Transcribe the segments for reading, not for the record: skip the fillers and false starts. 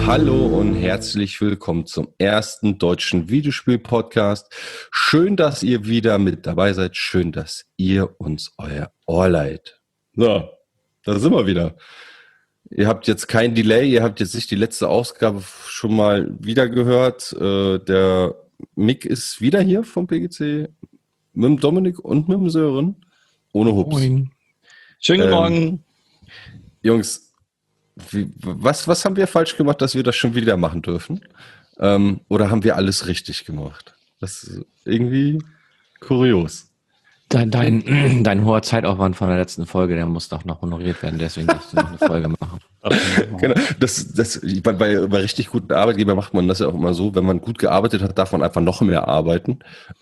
Hallo und herzlich willkommen zum ersten deutschen Videospiel-Podcast. Schön, dass ihr wieder mit dabei seid. Schön, dass ihr uns euer Ohr leiht. So, da sind wir wieder. Ihr habt jetzt kein Delay, ihr habt jetzt nicht die letzte Ausgabe schon mal wieder gehört. Der Mick ist wieder hier vom PGC mit dem Dominik und mit dem Sören. Ohne Hups. Moin. Schönen guten Morgen. Jungs, was haben wir falsch gemacht, dass wir das schon wieder machen dürfen? Oder haben wir alles richtig gemacht? Das ist irgendwie kurios. Dein hoher Zeitaufwand von der letzten Folge, der muss doch noch honoriert werden, deswegen darfst du noch eine Folge machen. Genau. Bei richtig guten Arbeitgebern macht man das ja auch immer so, wenn man gut gearbeitet hat, darf man einfach noch mehr arbeiten,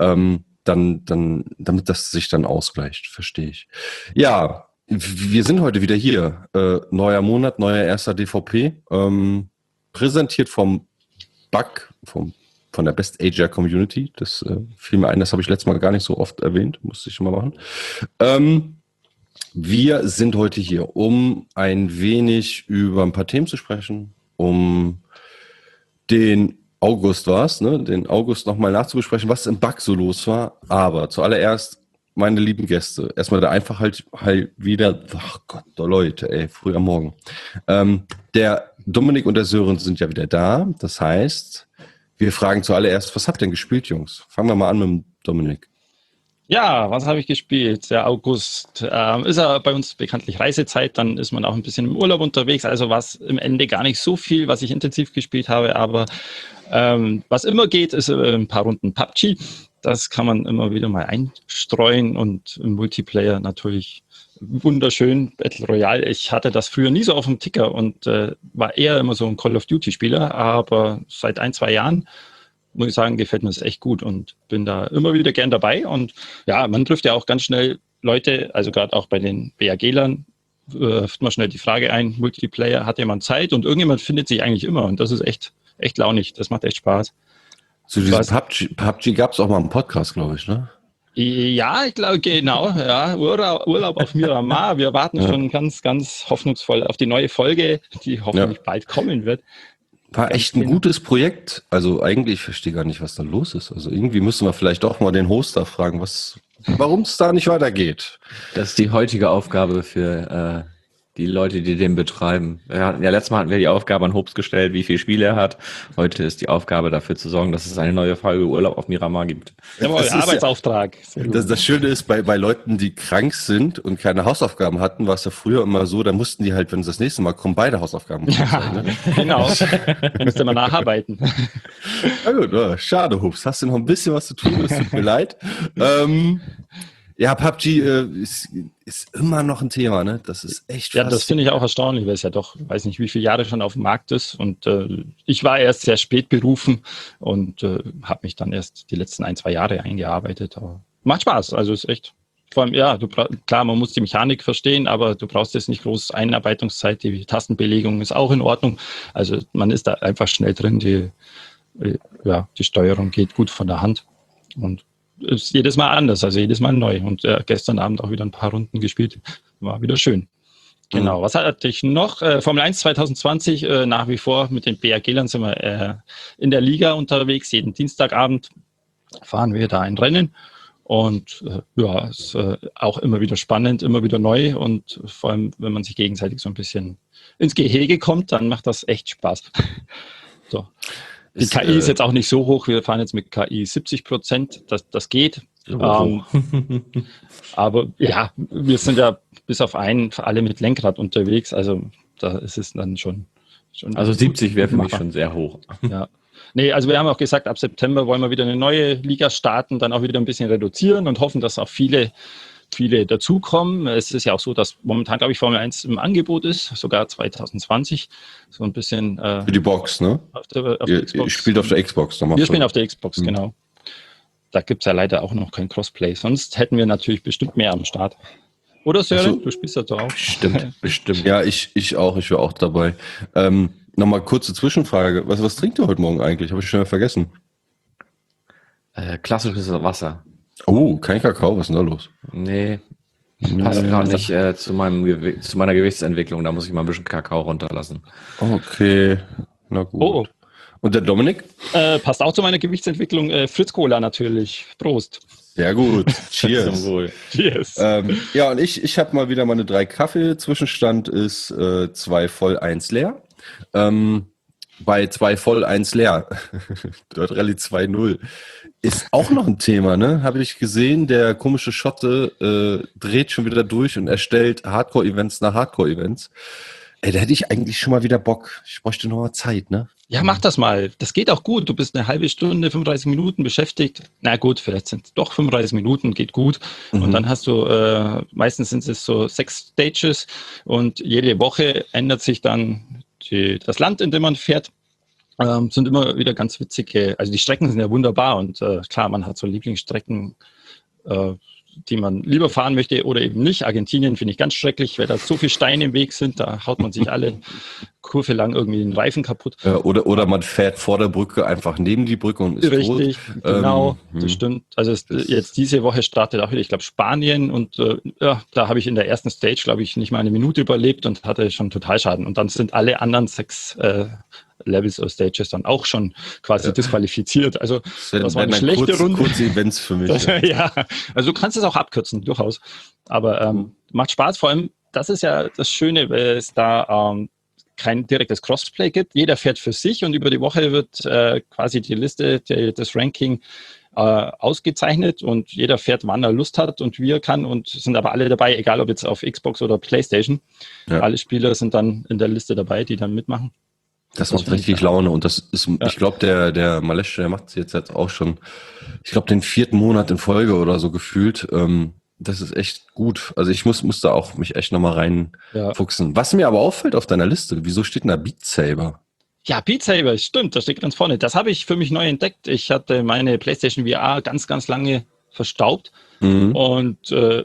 damit das sich dann ausgleicht, verstehe ich. Ja, wir sind heute wieder hier. Neuer Monat, neuer erster DVP. Präsentiert vom Bug, von der Best Ager Community. Das fiel mir ein, das habe ich letztes Mal gar nicht so oft erwähnt. Musste ich schon mal machen. Wir sind heute hier, um ein wenig über ein paar Themen zu sprechen, um den August den August nochmal nachzubesprechen, was im Bug so los war. Aber zuallererst, meine lieben Gäste, erstmal der Einfachheit wieder, ach Gott, Leute, früh am Morgen. Der Dominik und der Sören sind ja wieder da. Das heißt, wir fragen zuallererst, was habt ihr denn gespielt, Jungs? Fangen wir mal an mit dem Dominik. Ja, was habe ich gespielt? Der August ist ja bei uns bekanntlich Reisezeit, dann ist man auch ein bisschen im Urlaub unterwegs, also was im Ende gar nicht so viel, was ich intensiv gespielt habe, aber was immer geht, ist ein paar Runden PUBG. Das kann man immer wieder mal einstreuen und im Multiplayer natürlich wunderschön, Battle Royale. Ich hatte das früher nie so auf dem Ticker und war eher immer so ein Call of Duty Spieler, aber seit 1-2 Jahren muss ich sagen, gefällt mir das echt gut und bin da immer wieder gern dabei. Und ja, man trifft ja auch ganz schnell Leute, also gerade auch bei den BAG-Lern, wirft man schnell die Frage ein, Multiplayer, hat jemand Zeit? Und irgendjemand findet sich eigentlich immer und das ist echt launig, das macht echt Spaß. Zu diesem PUBG gab es auch mal einen Podcast, glaube ich, ne? Ja, ich glaube, genau. Ja, Urlaub auf Miramar. Wir warten schon ganz, ganz hoffnungsvoll auf die neue Folge, die hoffentlich bald kommen wird. War echt ein gutes Projekt. Also eigentlich, ich verstehe gar nicht, was da los ist. Also irgendwie müssen wir vielleicht auch mal den Hoster fragen, warum es da nicht weitergeht. Das ist die heutige Aufgabe für die Leute, die den betreiben. Ja, letztes Mal hatten wir die Aufgabe an Hobbs gestellt, wie viele Spiele er hat. Heute ist die Aufgabe dafür zu sorgen, dass es eine neue Folge Urlaub auf Miramar gibt. Jawohl, Arbeitsauftrag. Das Schöne ist, bei Leuten, die krank sind und keine Hausaufgaben hatten, war es ja früher immer so, da mussten die halt, wenn sie das nächste Mal kommen, beide Hausaufgaben machen. Ja, ne? Genau. Müsste man nacharbeiten. Na gut, schade, Hobbs. Hast du noch ein bisschen was zu tun? Es tut mir leid. Ja, PUBG ist immer noch ein Thema, ne? Das ist echt Ja, das finde ich auch erstaunlich, weil es ja doch, weiß nicht, wie viele Jahre schon auf dem Markt ist. Und ich war erst sehr spät berufen und habe mich dann erst die letzten 1-2 Jahre eingearbeitet. Aber macht Spaß, also ist echt. Vor allem, ja, klar, man muss die Mechanik verstehen, aber du brauchst jetzt nicht groß Einarbeitungszeit. Die Tastenbelegung ist auch in Ordnung. Also man ist da einfach schnell drin. Die Steuerung geht gut von der Hand und ist jedes Mal anders, also jedes Mal neu. Und gestern Abend auch wieder ein paar Runden gespielt. War wieder schön. Genau, was hatte ich noch? Formel 1 2020, nach wie vor mit den BAG-Lern sind wir in der Liga unterwegs. Jeden Dienstagabend fahren wir da ein Rennen. Und ist auch immer wieder spannend, immer wieder neu. Und vor allem, wenn man sich gegenseitig so ein bisschen ins Gehege kommt, dann macht das echt Spaß. So. Die KI ist jetzt auch nicht so hoch. Wir fahren jetzt mit KI 70%. Das geht. Aber ja, wir sind ja bis auf einen alle mit Lenkrad unterwegs. Also da ist es dann schon also 70 wäre für mich schon sehr hoch. Ja. Nee, also wir haben auch gesagt, ab September wollen wir wieder eine neue Liga starten, dann auch wieder ein bisschen reduzieren und hoffen, dass auch viele dazukommen. Es ist ja auch so, dass momentan, glaube ich, Formel 1 im Angebot ist, sogar 2020. So ein bisschen. Für die Box, ne? Ihr spielt auf der Xbox. Wir spielen auf der Xbox, genau. Da gibt es ja leider auch noch kein Crossplay. Sonst hätten wir natürlich bestimmt mehr am Start. Oder Sören, du spielst das doch auch. Bestimmt. Ja, ich auch. Ich wäre auch dabei. Nochmal kurze Zwischenfrage. Was trinkt ihr heute Morgen eigentlich? Habe ich schon mal vergessen. Klassisches Wasser. Oh, kein Kakao, was ist denn da los? Nee, passt gerade nicht zu meiner Gewichtsentwicklung, da muss ich mal ein bisschen Kakao runterlassen. Okay. Na gut. Oh, Und der Dominik? passt auch zu meiner Gewichtsentwicklung. Fritz Cola natürlich. Prost. Sehr gut. Zum Cheers. Wohl. Cheers. Ja, und ich habe mal wieder meine 3 Kaffee. Zwischenstand ist 2 voll, 1 leer. Bei 2 voll, 1 leer. Dort Rallye 2.0. Ist auch noch ein Thema, ne? Habe ich gesehen, der komische Schotte dreht schon wieder durch und erstellt Hardcore-Events nach Hardcore-Events. Ey, da hätte ich eigentlich schon mal wieder Bock. Ich bräuchte noch mal Zeit, ne? Ja, mach das mal. Das geht auch gut. Du bist eine halbe Stunde, 35 Minuten beschäftigt. Na gut, vielleicht sind es doch 35 Minuten, geht gut. Und dann hast du, meistens sind es so 6 Stages und jede Woche ändert sich dann das Land, in dem man fährt. Sind immer wieder ganz witzige, also die Strecken sind ja wunderbar und klar, man hat so Lieblingsstrecken, die man lieber fahren möchte oder eben nicht. Argentinien finde ich ganz schrecklich, weil da so viele Steine im Weg sind, da haut man sich alle Kurve lang irgendwie den Reifen kaputt. Oder man fährt vor der Brücke einfach neben die Brücke und ist Richtig, tot. genau, das stimmt. Also jetzt diese Woche startet auch wieder, ich glaube, Spanien und ja, da habe ich in der ersten Stage, glaube ich, nicht mal eine Minute überlebt und hatte schon Totalschaden. Und dann sind alle anderen 6 Levels oder Stages dann auch schon quasi disqualifiziert. Also das war eine schlechte Runde. Kurze Events für mich. Ja, also du kannst es auch abkürzen, durchaus. Aber macht Spaß, vor allem, das ist ja das Schöne, weil es da kein direktes Crossplay gibt. Jeder fährt für sich und über die Woche wird quasi die Liste, das Ranking ausgezeichnet und jeder fährt, wann er Lust hat und wie er kann und sind aber alle dabei, egal ob jetzt auf Xbox oder PlayStation. Ja. Alle Spieler sind dann in der Liste dabei, die dann mitmachen. Das macht richtig Laune und das ist, ich glaube, der Malesch, der macht es jetzt auch schon, ich glaube, den 4. Monat in Folge oder so gefühlt. Das ist echt gut. Also ich muss da auch mich echt nochmal reinfuchsen. Was mir aber auffällt auf deiner Liste, wieso steht denn da Beat Saber? Ja, Beat Saber, stimmt, das steht ganz vorne. Das habe ich für mich neu entdeckt. Ich hatte meine PlayStation VR ganz, ganz lange verstaubt und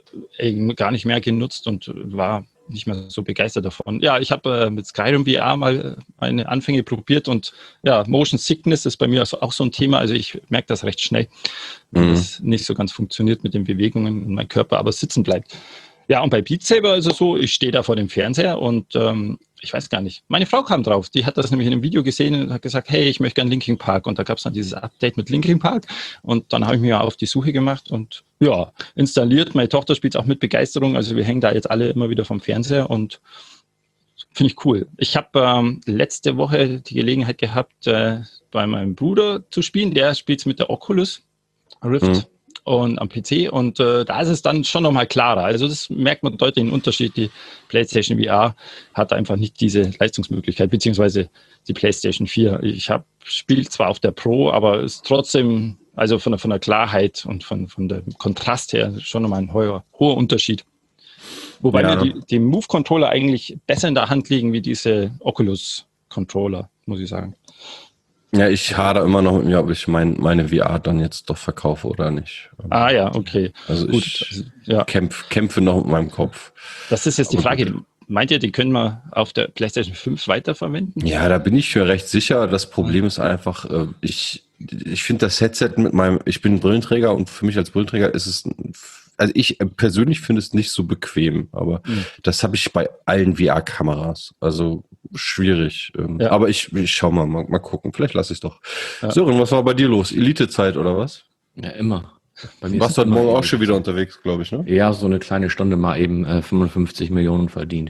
gar nicht mehr genutzt und war nicht mehr so begeistert davon. Ja, ich habe mit Skyrim VR mal meine Anfänge probiert und ja, Motion Sickness ist bei mir auch so ein Thema. Also ich merke das recht schnell, dass es nicht so ganz funktioniert mit den Bewegungen und mein Körper aber sitzen bleibt. Ja, und bei Beat Saber ist es so, ich stehe da vor dem Fernseher und ich weiß gar nicht, meine Frau kam drauf, die hat das nämlich in einem Video gesehen und hat gesagt, hey, ich möchte gerne Linkin Park und da gab es dann dieses Update mit Linkin Park und dann habe ich mir auf die Suche gemacht und ja, installiert, meine Tochter spielt es auch mit Begeisterung, also wir hängen da jetzt alle immer wieder vom Fernseher und finde ich cool. Ich habe letzte Woche die Gelegenheit gehabt, bei meinem Bruder zu spielen, der spielt es mit der Oculus Rift. Und am PC und da ist es dann schon nochmal klarer. Also das merkt man deutlich den Unterschied. Die PlayStation VR hat einfach nicht diese Leistungsmöglichkeit, beziehungsweise die PlayStation 4. Ich spiele zwar auf der Pro, aber es ist trotzdem, also von der Klarheit und von dem Kontrast her schon nochmal ein hoher Unterschied. Wobei mir die Move-Controller eigentlich besser in der Hand liegen wie diese Oculus-Controller, muss ich sagen. Ja, ich hadere immer noch mit mir, ob ich meine VR dann jetzt doch verkaufe oder nicht. Ah ja, okay. Also gut, ich kämpfe noch mit meinem Kopf. Das ist jetzt die Frage. Meint ihr, die können wir auf der PlayStation 5 weiterverwenden? Ja, da bin ich für recht sicher. Das Problem ist einfach, ich finde das Headset ich bin Brillenträger und für mich als Brillenträger ist es, also ich persönlich finde es nicht so bequem, aber das habe ich bei allen VR-Kameras. Also schwierig. Ja. Aber ich schau mal gucken. Vielleicht lasse ich es doch. Ja. Sören, was war bei dir los? Elite-Zeit oder was? Ja, immer. Du warst heute Morgen auch schon wieder unterwegs, glaube ich, ne? Ja, so eine kleine Stunde mal eben 55 Millionen verdient.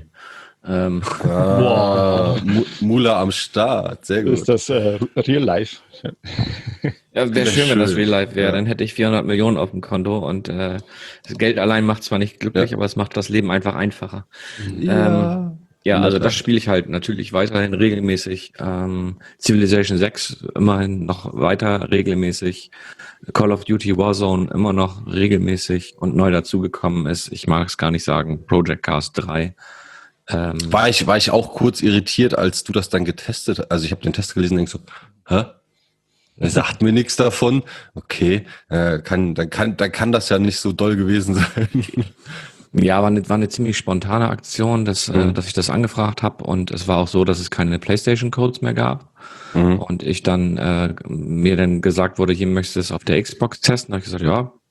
Mula am Start, sehr gut. Ist das Real Life? Ja, wäre schön, wenn das Real Life wäre. Ja. Dann hätte ich 400 Millionen auf dem Konto und das Geld allein macht zwar nicht glücklich, aber es macht das Leben einfach einfacher. Ja, also das spiele ich halt natürlich weiterhin regelmäßig. Civilization 6 immerhin noch weiter regelmäßig. Call of Duty Warzone immer noch regelmäßig und neu dazugekommen ist, ich mag es gar nicht sagen, Project Cars 3. War ich auch kurz irritiert, als du das dann getestet hast. Also ich habe den Test gelesen und denke so, hä? Er sagt mir nichts davon. Okay, dann kann das ja nicht so doll gewesen sein. Ja, war eine ziemlich spontane Aktion, dass ich das angefragt habe und es war auch so, dass es keine PlayStation-Codes mehr gab und ich dann mir dann gesagt wurde, hier möchtest du es auf der Xbox testen. Da habe ich gesagt, ja,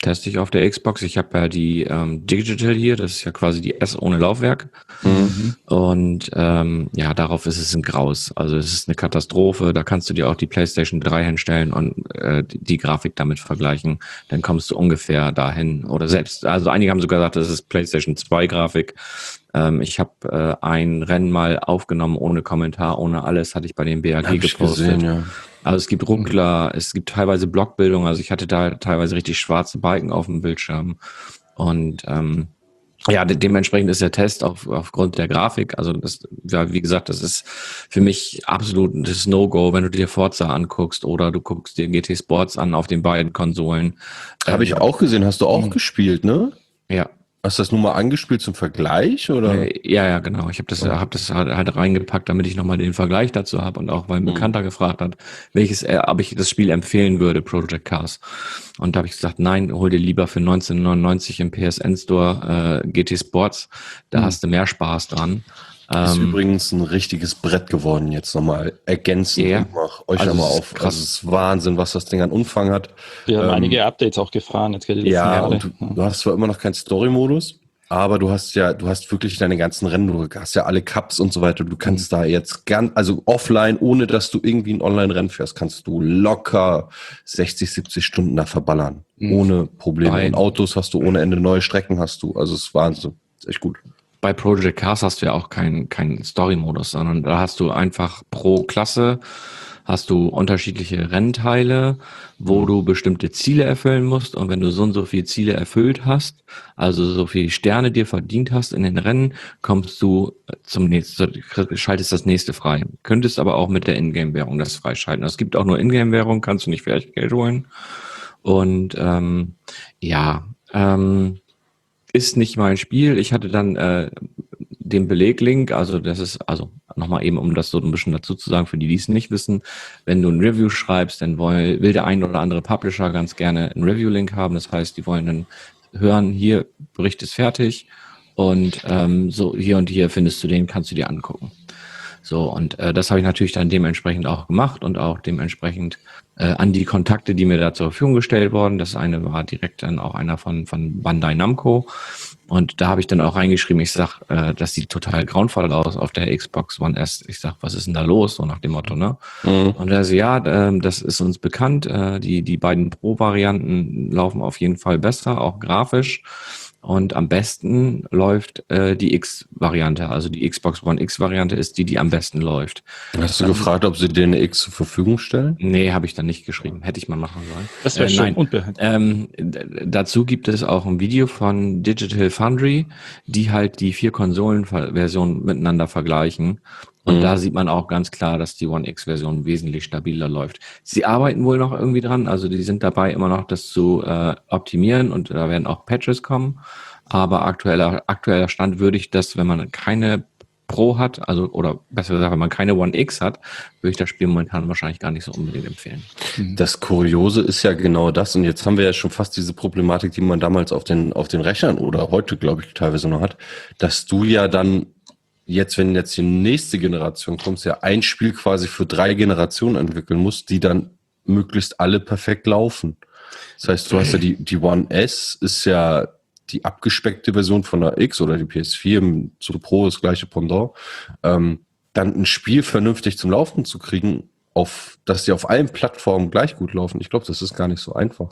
teste ich auf der Xbox. Ich habe ja die Digital hier, das ist ja quasi die S ohne Laufwerk. Und ja, darauf ist es ein Graus. Also es ist eine Katastrophe. Da kannst du dir auch die PlayStation 3 hinstellen und die Grafik damit vergleichen. Dann kommst du ungefähr dahin. Oder selbst, also einige haben sogar gesagt, das ist PlayStation 2 Grafik. Ich habe ein Rennen mal aufgenommen, ohne Kommentar, ohne alles, hatte ich bei dem BAG gepostet. Gesehen, ja. Also es gibt Ruckler, es gibt teilweise Blockbildung, also ich hatte da teilweise richtig schwarze Balken auf dem Bildschirm. Und ja, dementsprechend ist der Test aufgrund der Grafik, also das, ja, wie gesagt, das ist für mich absolut das No-Go, wenn du dir Forza anguckst oder du guckst dir GT Sports an auf den beiden Konsolen. Habe ich auch gesehen, hast du auch gespielt, ne? Ja. Hast du das nur mal angespielt zum Vergleich, oder? Ja, genau. Ich habe das halt reingepackt, damit ich nochmal den Vergleich dazu habe und auch, weil ein Bekannter gefragt hat, ob ich das Spiel empfehlen würde, Project Cars. Und da habe ich gesagt, nein, hol dir lieber für 19,99 im PSN Store GT Sports, da hast du mehr Spaß dran. Ist übrigens ein richtiges Brett geworden, jetzt nochmal ergänzend. Ja. Und mach euch Also nochmal es ist auf. krass. Also es ist Wahnsinn, was das Ding an Umfang hat. Wir haben einige Updates auch gefahren. Jetzt geht die Ja, Jahre. und du hast zwar immer noch keinen Story-Modus, aber du hast wirklich deine ganzen Rennen, du hast ja alle Cups und so weiter. Du kannst da jetzt also offline, ohne dass du irgendwie ein Online-Rennen fährst, kannst du locker 60, 70 Stunden da verballern. Ohne Probleme. Und Autos hast du ohne Ende, neue Strecken hast du. Also es ist Wahnsinn. Ist echt gut. Bei Project Cars hast du ja auch keinen Story-Modus, sondern da hast du einfach pro Klasse hast du unterschiedliche Rennteile, wo du bestimmte Ziele erfüllen musst. Und wenn du so und so viele Ziele erfüllt hast, also so viele Sterne dir verdient hast in den Rennen, kommst du zum nächsten, schaltest das nächste frei. Könntest aber auch mit der Ingame-Währung das freischalten. Es gibt auch nur Ingame-Währung, kannst du nicht für echt Geld holen. Und ist nicht mein Spiel. Ich hatte dann den Beleglink, also das ist, also nochmal eben, um das so ein bisschen dazu zu sagen, für die es nicht wissen, wenn du ein Review schreibst, dann will der ein oder andere Publisher ganz gerne einen Review-Link haben. Das heißt, die wollen dann hören, hier, Bericht ist fertig und so hier und hier findest du den, kannst du dir angucken. So, und das habe ich natürlich dann dementsprechend auch gemacht und auch dementsprechend an die Kontakte, die mir da zur Verfügung gestellt wurden. Das eine war direkt dann auch einer von Bandai Namco. Und da habe ich dann auch reingeschrieben, ich sag, das sieht total grauenvoll aus auf der Xbox One S. Ich sag, was ist denn da los? So nach dem Motto, ne? Und er so, ja, das ist uns bekannt. Die beiden Pro-Varianten laufen auf jeden Fall besser, auch grafisch. Und am besten läuft die X-Variante, also die Xbox One X-Variante ist die am besten läuft. Hast du gefragt, ob sie dir eine X zur Verfügung stellen? Nee, habe ich dann nicht geschrieben. Hätte ich mal machen sollen. Das wäre schon unbehandelt. Dazu gibt es auch ein Video von Digital Foundry, die halt die 4 Konsolenversionen miteinander vergleichen. Und da sieht man auch ganz klar, dass die One X-Version wesentlich stabiler läuft. Sie arbeiten wohl noch irgendwie dran, also die sind dabei, immer noch das zu optimieren und da werden auch Patches kommen. Aber aktueller Stand würde ich das, wenn man keine Pro hat, also oder besser gesagt, wenn man keine One X hat, würde ich das Spiel momentan wahrscheinlich gar nicht so unbedingt empfehlen. Das Kuriose ist ja genau das, und jetzt haben wir ja schon fast diese Problematik, die man damals auf den Rechnern oder heute, glaube ich, teilweise noch hat, dass du ja dann wenn jetzt die nächste Generation kommt, ja ein Spiel quasi für 3 Generationen entwickeln musst, die dann möglichst alle perfekt laufen. Das heißt, du hast ja die One S, ist ja die abgespeckte Version von der X oder die PS4, zu Pro das gleiche Pendant. Dann ein Spiel vernünftig zum Laufen zu kriegen, dass die auf allen Plattformen gleich gut laufen, ich glaube, das ist gar nicht so einfach.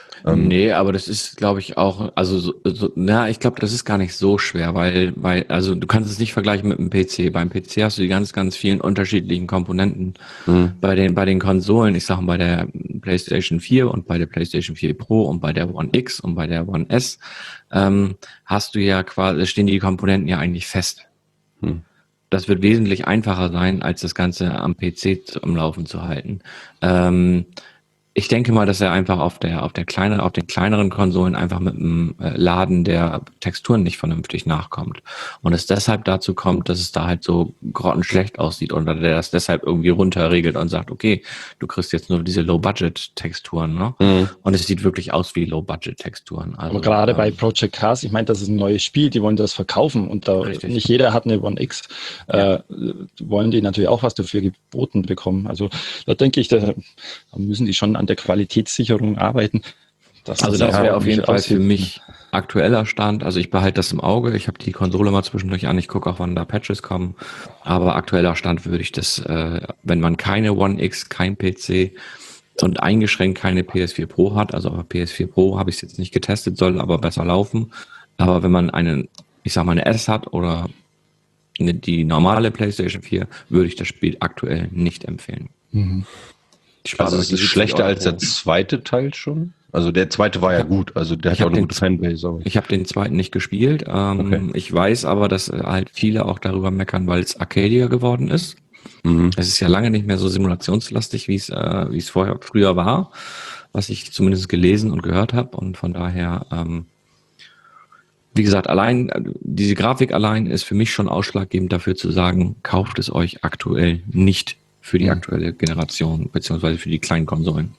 Nee, aber das ist, glaube ich, auch, also ich glaube, das ist gar nicht so schwer, weil, also du kannst es nicht vergleichen mit dem PC. Beim PC hast du die ganz, ganz vielen unterschiedlichen Komponenten. Bei den Konsolen, ich sage mal, bei der PlayStation 4 und bei der PlayStation 4 Pro und bei der One X und bei der One S, hast du ja quasi, stehen die Komponenten ja eigentlich fest. Das wird wesentlich einfacher sein, als das Ganze am PC am Laufen zu halten. Ich denke mal, dass er einfach auf den kleineren Konsolen einfach mit dem Laden der Texturen nicht vernünftig nachkommt. Und es deshalb dazu kommt, dass es da halt so grottenschlecht aussieht oder der das deshalb irgendwie runterregelt und sagt, okay, du kriegst jetzt nur diese Low-Budget-Texturen, ne? Und es sieht wirklich aus wie Low-Budget-Texturen. Also, aber gerade bei Project Cars, ich meine, das ist ein neues Spiel, die wollen das verkaufen und da nicht jeder hat eine One X, wollen die natürlich auch was dafür geboten bekommen. Also da denke ich, da müssen die schon an der Qualitätssicherung arbeiten, Also das wäre auf jeden Fall für mich aktueller Stand. Also ich behalte das im Auge. Ich habe die Konsole mal zwischendurch an. Ich gucke auch, wann da Patches kommen. Aber aktueller Stand würde ich das, wenn man keine One X, kein PC und eingeschränkt keine PS4 Pro hat, also auf PS4 Pro habe ich es jetzt nicht getestet, soll aber besser laufen. Aber wenn man eine S hat oder die normale PlayStation 4, würde ich das Spiel aktuell nicht empfehlen. Mhm. Also es ist schlechter als der zweite Teil schon? Also der zweite war ja gut, also der hat ja auch eine gute Fanbase. Ich habe den zweiten nicht gespielt. Okay. Ich weiß aber, dass halt viele auch darüber meckern, weil es Arcadia geworden ist. Mhm. Es ist ja lange nicht mehr so simulationslastig, wie es früher war, was ich zumindest gelesen und gehört habe. Und von daher, wie gesagt, diese Grafik allein ist für mich schon ausschlaggebend dafür zu sagen, kauft es euch aktuell nicht für die aktuelle Generation, beziehungsweise für die kleinen Konsolen.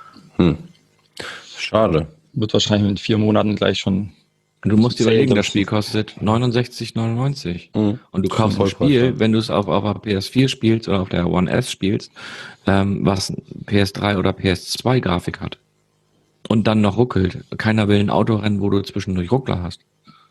Schade. Wird wahrscheinlich in 4 Monaten gleich schon. Du musst dir überlegen, das Spiel kostet 69,99. Und du kaufst ein Spiel, wenn du es auf der PS4 spielst oder auf der One S spielst, was PS3 oder PS2 Grafik hat. Und dann noch ruckelt. Keiner will ein Auto rennen, wo du zwischendurch Ruckler hast.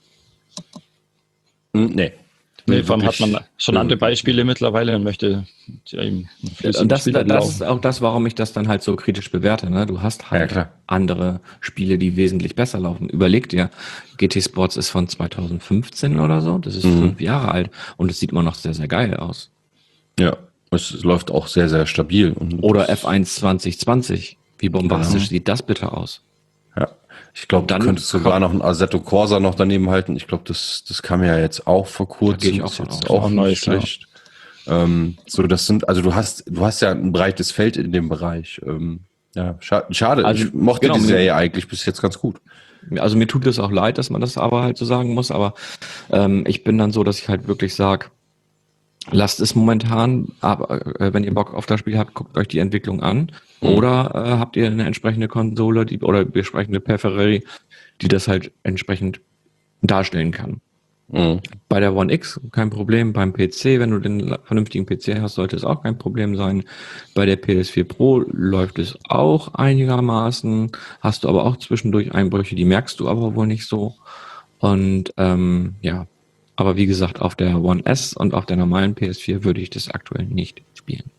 Nee, vor allem hat man schon andere Beispiele mittlerweile und möchte eben und das ist auch das, warum ich das dann halt so kritisch bewerte. Ne? Du hast halt andere Spiele, die wesentlich besser laufen. Überleg dir, GT Sports ist von 2015 oder so. Das ist 5 Jahre alt und es sieht immer noch sehr, sehr geil aus. Ja, es läuft auch sehr, sehr stabil. Oder F1 2020. Wie bombastisch sieht das bitte aus? Ja. Ich glaube, dann könntest du sogar noch ein Assetto Corsa noch daneben halten. Ich glaube, das kam ja jetzt auch vor kurzem. Das ist auch neu schlecht. So, das sind, also du hast ja ein breites Feld in dem Bereich. Schade. Also, ich mochte die Serie eigentlich bis jetzt ganz gut. Also mir tut es auch leid, dass man das aber halt so sagen muss, aber ich bin dann so, dass ich halt wirklich sage, lasst es momentan, aber wenn ihr Bock auf das Spiel habt, guckt euch die Entwicklung an. Oder habt ihr eine entsprechende Konsole oder entsprechende Peripherie, die das halt entsprechend darstellen kann. Bei der One X kein Problem, beim PC, wenn du den vernünftigen PC hast, sollte es auch kein Problem sein. Bei der PS4 Pro läuft es auch einigermaßen, hast du aber auch zwischendurch Einbrüche, die merkst du aber wohl nicht so. Und aber wie gesagt, auf der One S und auf der normalen PS4 würde ich das aktuell nicht spielen.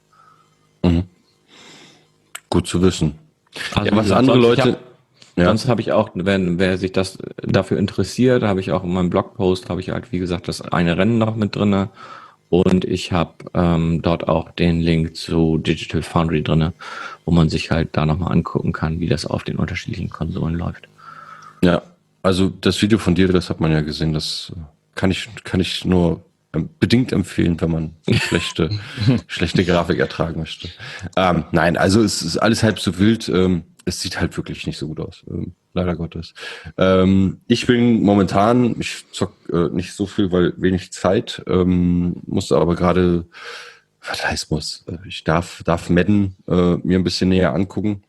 Gut zu wissen. Also was andere Leute... Sonst habe ich auch, wer sich das dafür interessiert, habe ich auch in meinem Blogpost, habe ich halt, wie gesagt, das eine Rennen noch mit drinne und ich habe dort auch den Link zu Digital Foundry drinne, wo man sich halt da nochmal angucken kann, wie das auf den unterschiedlichen Konsolen läuft. Ja, also das Video von dir, das hat man ja gesehen, das kann ich nur bedingt empfehlen, wenn man schlechte Grafik ertragen möchte. Nein, also es ist alles halb so wild. Es sieht halt wirklich nicht so gut aus, leider Gottes. Ich bin momentan, ich zock nicht so viel, weil wenig Zeit, muss aber gerade, was heißt muss, ich darf Madden mir ein bisschen näher angucken.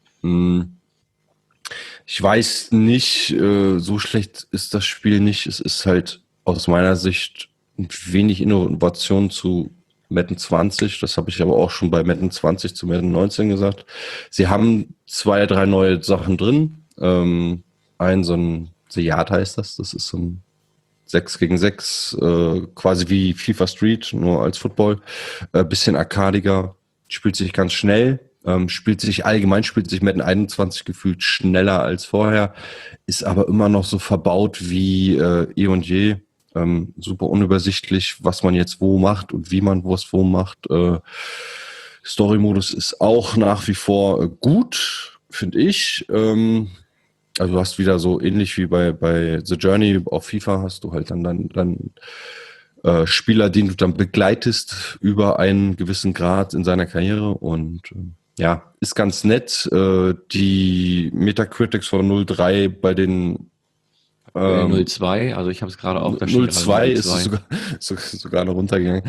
Ich weiß nicht, so schlecht ist das Spiel nicht. Es ist halt aus meiner Sicht wenig Innovation zu Madden 20, das habe ich aber auch schon bei Madden 20 zu Madden 19 gesagt. Sie haben 2, 3 neue Sachen drin. So ein The Yard heißt das ist so ein 6 gegen 6, quasi wie FIFA Street, nur als Football. Bisschen arkadiger, spielt sich ganz schnell, spielt sich Madden 21 gefühlt schneller als vorher, ist aber immer noch so verbaut wie eh und je. Super unübersichtlich, was man jetzt wo macht und wie man was wo macht. Story-Modus ist auch nach wie vor gut, finde ich. Also du hast wieder so ähnlich wie bei The Journey auf FIFA hast du halt dann Spieler, den du dann begleitest über einen gewissen Grad in seiner Karriere und ist ganz nett. Die Metacritics von 0,3 bei den 0,2, also ich habe es gerade auch. 0,2 ist sogar noch runtergegangen.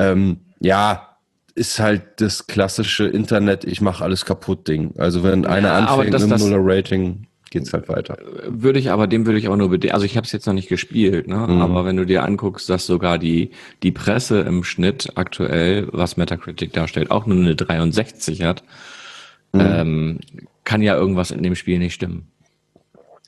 Ist halt das klassische Internet, ich mache alles kaputt Ding. Also wenn einer anfängt mit einem Nuller-Rating, geht's halt weiter. Dem würde ich aber nur also ich habe es jetzt noch nicht gespielt, ne? Aber wenn du dir anguckst, dass sogar die Presse im Schnitt aktuell, was Metacritic darstellt, auch nur eine 63 hat, kann ja irgendwas in dem Spiel nicht stimmen.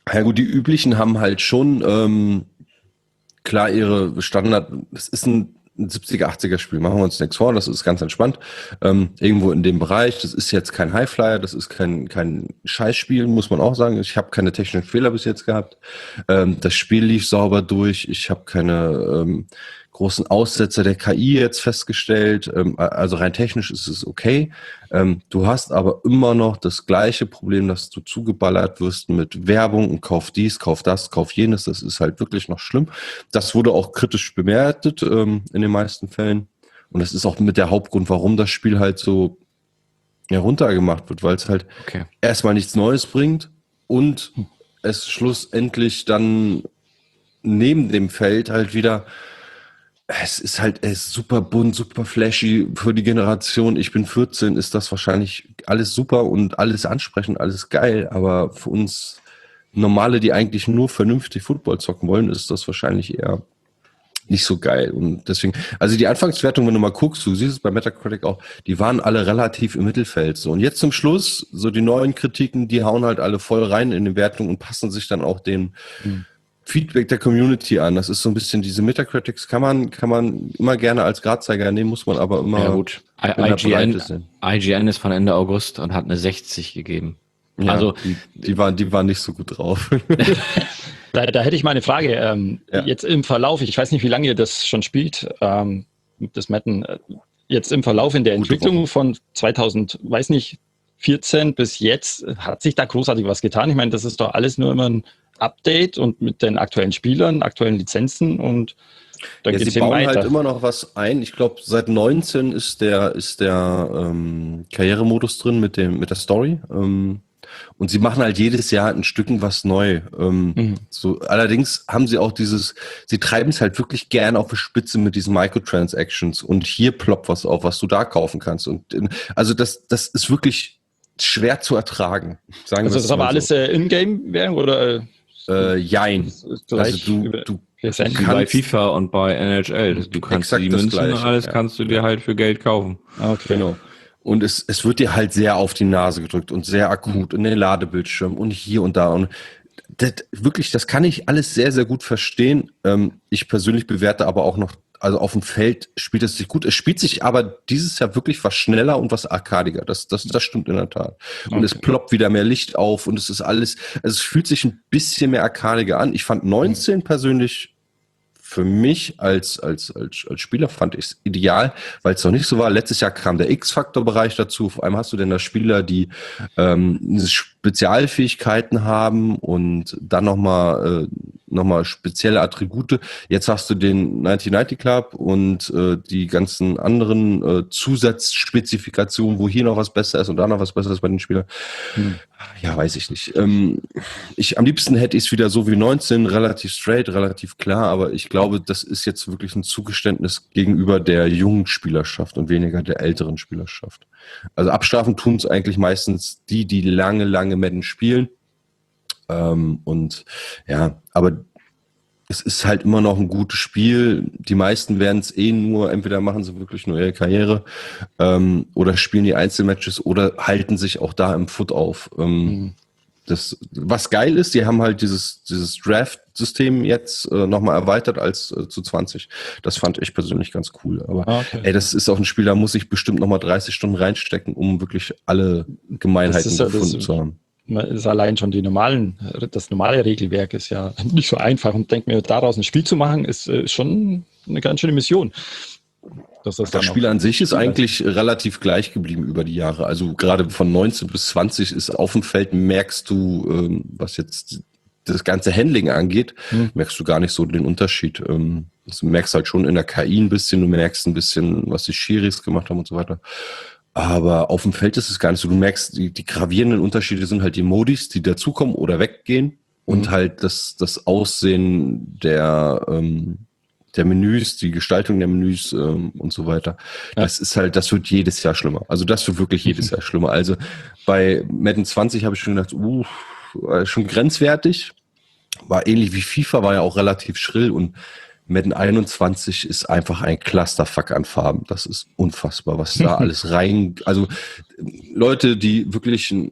Ja gut, die üblichen haben halt schon klar ihre Standard, das ist ein 70er, 80er Spiel, machen wir uns nichts vor, das ist ganz entspannt. Irgendwo in dem Bereich, das ist jetzt kein Highflyer, das ist kein Scheißspiel, muss man auch sagen. Ich habe keine technischen Fehler bis jetzt gehabt. Das Spiel lief sauber durch, ich habe keine großen Aussetzer der KI jetzt festgestellt. Also rein technisch ist es okay. Du hast aber immer noch das gleiche Problem, dass du zugeballert wirst mit Werbung und kauf dies, kauf das, kauf jenes. Das ist halt wirklich noch schlimm. Das wurde auch kritisch bewertet in den meisten Fällen. Und das ist auch mit der Hauptgrund, warum das Spiel halt so runtergemacht wird, weil es halt erstmal nichts Neues bringt und es schlussendlich dann neben dem Feld halt wieder, es ist super bunt, super flashy für die Generation. Ich bin 14, ist das wahrscheinlich alles super und alles ansprechend, alles geil. Aber für uns Normale, die eigentlich nur vernünftig Football zocken wollen, ist das wahrscheinlich eher nicht so geil. Und deswegen, also die Anfangswertung, wenn du mal guckst, du siehst es bei Metacritic auch, die waren alle relativ im Mittelfeld. So. Und jetzt zum Schluss, so die neuen Kritiken, die hauen halt alle voll rein in die Wertung und passen sich dann auch dem Feedback der Community an. Das ist so ein bisschen diese Metacritics kann man immer gerne als Gradzeiger nehmen, muss man aber immer. Ja gut, IGN ist von Ende August und hat eine 60 gegeben. Ja, also die waren nicht so gut drauf. Da hätte ich mal eine Frage. Jetzt im Verlauf, ich weiß nicht, wie lange ihr das schon spielt, das Madden, jetzt im Verlauf in der Entwicklung von 2014 bis jetzt, hat sich da großartig was getan? Ich meine, das ist doch alles nur immer ein Update und mit den aktuellen Spielern, aktuellen Lizenzen und dann geht's sie bauen weiter. Halt immer noch was ein. Ich glaube, seit 19 ist der Karrieremodus drin mit der Story. Und sie machen halt jedes Jahr ein Stückchen was neu. So, allerdings haben sie auch sie treiben es halt wirklich gern auf die Spitze mit diesen Microtransactions und hier ploppt was auf, was du da kaufen kannst. Und also das ist wirklich schwer zu ertragen. Sagen also das ist aber alles Ingame-Währung oder? Jein. Also du kannst bei FIFA und bei NHL. Du kannst die Münzen und alles kannst du dir halt für Geld kaufen. Okay. Genau. Und es wird dir halt sehr auf die Nase gedrückt und sehr akut in den Ladebildschirm und hier und da. Und das kann ich alles sehr, sehr gut verstehen. Ich persönlich bewerte aber auch noch, also auf dem Feld spielt es sich gut. Es spielt sich aber dieses Jahr wirklich was schneller und was arkadiger. Das stimmt in der Tat. Und es ploppt wieder mehr Licht auf und es ist alles, also es fühlt sich ein bisschen mehr arkadiger an. Ich fand 19 persönlich für mich als Spieler fand ich es ideal, weil es noch nicht so war. Letztes Jahr kam der X-Faktor-Bereich dazu. Vor allem hast du denn da Spieler, die Spezialfähigkeiten haben und dann nochmal spezielle Attribute. Jetzt hast du den 1990 Club und die ganzen anderen Zusatzspezifikationen, wo hier noch was besser ist und da noch was besser ist bei den Spielern. Ja, weiß ich nicht. Am liebsten hätte ich es wieder so wie 19, relativ straight, relativ klar, aber ich glaube, das ist jetzt wirklich ein Zugeständnis gegenüber der jungen Spielerschaft und weniger der älteren Spielerschaft. Also abstrafen tun es eigentlich meistens die lange Madden spielen. Und ja, aber es ist halt immer noch ein gutes Spiel. Die meisten werden es entweder machen sie wirklich nur ihre Karriere oder spielen die Einzelmatches oder halten sich auch da im Foot auf. Was geil ist, die haben halt dieses Draft-System jetzt nochmal erweitert als zu 20. Das fand ich persönlich ganz cool. Aber das ist auch ein Spiel, da muss ich bestimmt nochmal 30 Stunden reinstecken, um wirklich alle Gemeinheiten gefunden zu haben. Ist allein schon das normale Regelwerk ist ja nicht so einfach und denke mir, daraus ein Spiel zu machen, ist schon eine ganz schöne Mission. Das Spiel an sich ist eigentlich relativ gleich geblieben über die Jahre. Also gerade von 19 bis 20 ist auf dem Feld, merkst du, was jetzt das ganze Handling angeht, merkst du gar nicht so den Unterschied. Du merkst halt schon in der KI ein bisschen, du merkst ein bisschen, was die Schiris gemacht haben und so weiter. Aber auf dem Feld ist es gar nicht so. Du merkst, die gravierenden Unterschiede sind halt die Modis, die dazukommen oder weggehen und halt das Aussehen der Menüs, die Gestaltung der Menüs und so weiter. Das ist halt, das wird jedes Jahr schlimmer. Also das wird wirklich jedes Jahr schlimmer. Also bei Madden 20 habe ich schon gedacht, schon grenzwertig. War ähnlich wie FIFA, war ja auch relativ schrill und Madden 21 ist einfach ein Clusterfuck an Farben. Das ist unfassbar, was da alles also Leute, die wirklich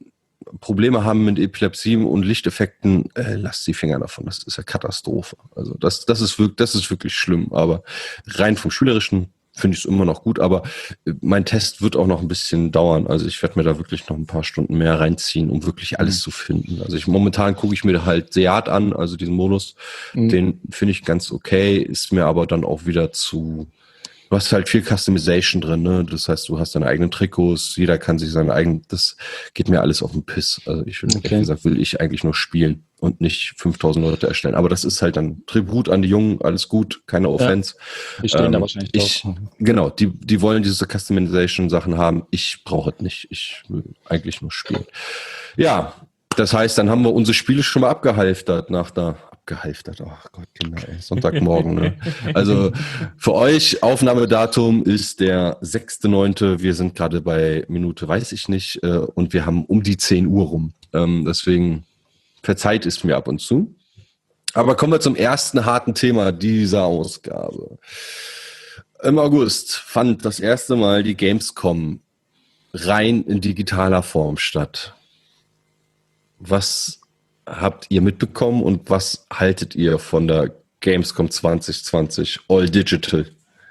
Probleme haben mit Epilepsie und Lichteffekten, lasst die Finger davon. Das ist ja Katastrophe. Also das ist wirklich schlimm. Aber rein vom Schülerischen finde ich es immer noch gut. Aber mein Test wird auch noch ein bisschen dauern. Also ich werde mir da wirklich noch ein paar Stunden mehr reinziehen, um wirklich alles zu finden. Also momentan gucke ich mir halt Seat an, also diesen Modus. Den finde ich ganz okay, ist mir aber dann auch wieder zu... Du hast halt viel Customization drin, ne? Das heißt, du hast deine eigenen Trikots, jeder kann sich seine eigenen, das geht mir alles auf den Piss. Also ehrlich gesagt, will ich eigentlich nur spielen und nicht 5000 Leute erstellen. Aber das ist halt dann Tribut an die Jungen, alles gut, keine Offense. Ja, die stehen da wahrscheinlich drauf. Genau, die wollen diese Customization-Sachen haben. Ich brauche es nicht. Ich will eigentlich nur spielen. Ja, das heißt, dann haben wir unsere Spiele schon mal abgehalftert ach Gott, Kinder, ey, Sonntagmorgen, ne? Also für euch, Aufnahmedatum ist der 6.9. Wir sind gerade bei Minute, weiß ich nicht, und wir haben um die 10 Uhr rum. Deswegen verzeiht es mir ab und zu. Aber kommen wir zum ersten harten Thema dieser Ausgabe. Im August fand das erste Mal die Gamescom rein in digitaler Form statt. Was habt ihr mitbekommen und was haltet ihr von der Gamescom 2020 All Digital?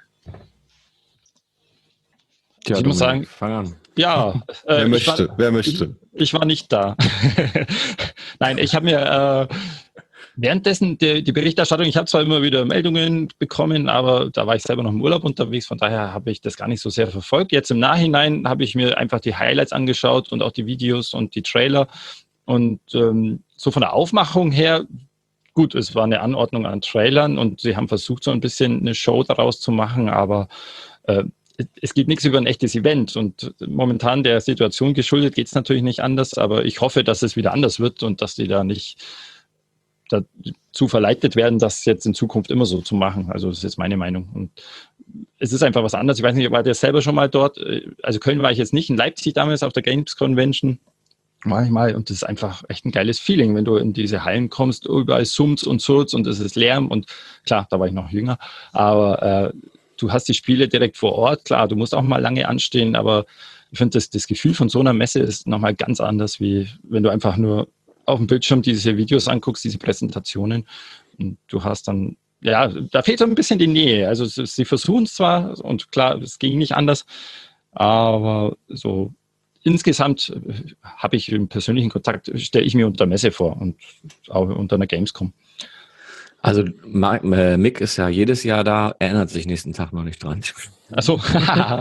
Ich muss sagen, fang an. Ja. Wer möchte? Ich war nicht da. Nein, ich habe mir währenddessen die Berichterstattung, ich habe zwar immer wieder Meldungen bekommen, aber da war ich selber noch im Urlaub unterwegs, von daher habe ich das gar nicht so sehr verfolgt. Jetzt im Nachhinein habe ich mir einfach die Highlights angeschaut und auch die Videos und die Trailer. Und so von der Aufmachung her, gut, es war eine Anordnung an Trailern und sie haben versucht, so ein bisschen eine Show daraus zu machen, aber es gibt nichts über ein echtes Event. Und momentan der Situation geschuldet geht es natürlich nicht anders, aber ich hoffe, dass es wieder anders wird und dass die da nicht dazu verleitet werden, das jetzt in Zukunft immer so zu machen. Also das ist jetzt meine Meinung. Und es ist einfach was anderes. Ich weiß nicht, war der selber schon mal dort? Also Köln war ich jetzt nicht, in Leipzig damals auf der Games Convention. Manchmal, und das ist einfach echt ein geiles Feeling, wenn du in diese Hallen kommst, überall summt's und surzt und es ist Lärm und klar, da war ich noch jünger, aber du hast die Spiele direkt vor Ort, klar, du musst auch mal lange anstehen, aber ich finde, das Gefühl von so einer Messe ist nochmal ganz anders, wie wenn du einfach nur auf dem Bildschirm diese Videos anguckst, diese Präsentationen und du hast dann, ja, da fehlt so ein bisschen die Nähe, also sie versuchen es zwar und klar, es ging nicht anders, aber so insgesamt habe ich im persönlichen Kontakt, stelle ich mir unter Messe vor und auch unter einer Gamescom. Also Mick ist ja jedes Jahr da, erinnert sich nächsten Tag noch nicht dran. Ach so. Aber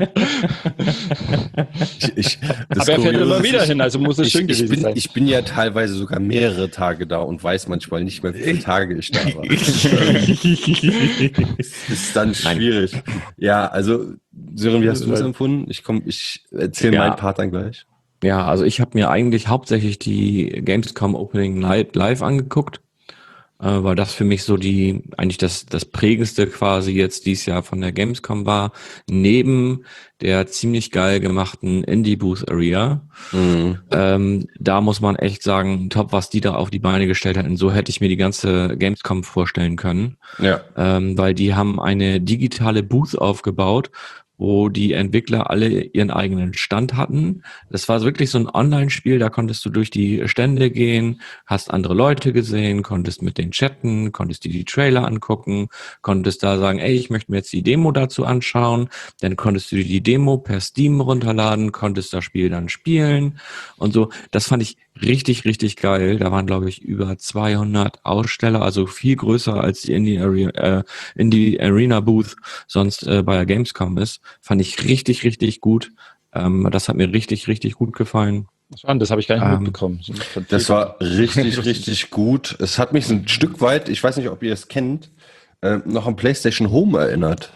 er fährt immer wieder hin, also muss es schön gewesen sein. Ich bin ja teilweise sogar mehrere Tage da und weiß manchmal nicht mehr, wie viele Tage ich da war. Ist dann schwierig. Ja, also Sören, wie hast du das empfunden? Ich erzähle meinen Part dann gleich. Ja, also ich habe mir eigentlich hauptsächlich die Gamescom Opening Night live angeguckt, weil das für mich so eigentlich das prägendste quasi jetzt dieses Jahr von der Gamescom war, neben der ziemlich geil gemachten Indie Booth Area. Da muss man echt sagen, top, was die da auf die Beine gestellt hat. Und so hätte ich mir die ganze Gamescom vorstellen können. Ja. Weil die haben eine digitale Booth aufgebaut, wo die Entwickler alle ihren eigenen Stand hatten. Das war wirklich so ein Online-Spiel, da konntest du durch die Stände gehen, hast andere Leute gesehen, konntest mit denen chatten, konntest dir die Trailer angucken, konntest da sagen, ey, ich möchte mir jetzt die Demo dazu anschauen, dann konntest du dir die Demo per Steam runterladen, konntest das Spiel dann spielen und so. Das fand ich richtig, richtig geil. Da waren, glaube ich, über 200 Aussteller, also viel größer als die Indie Arena Booth sonst bei der Gamescom ist. Fand ich richtig, richtig gut. Das hat mir richtig, richtig gut gefallen. Das habe ich gar nicht mitbekommen. Das war richtig, richtig gut. Es hat mich ein Stück weit, ich weiß nicht, ob ihr es kennt, noch an PlayStation Home erinnert.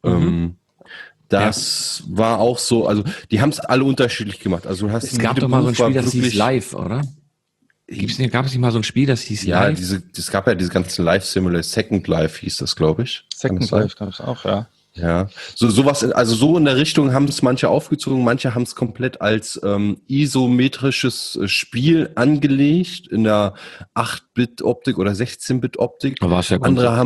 Das war auch so, also die haben es alle unterschiedlich gemacht. Also es gab doch mal so ein Spiel, das hieß Live, oder? Gab es nicht mal so ein Spiel, das hieß Live? Ja, es gab ja diese ganzen Live-Simulator, Second Life hieß das, glaube ich. Second Life gab es auch, ja. Ja, sowas, also so in der Richtung haben es manche aufgezogen, manche haben es komplett als isometrisches Spiel angelegt, in der 8-Bit-Optik oder 16-Bit-Optik. War es ja andere haben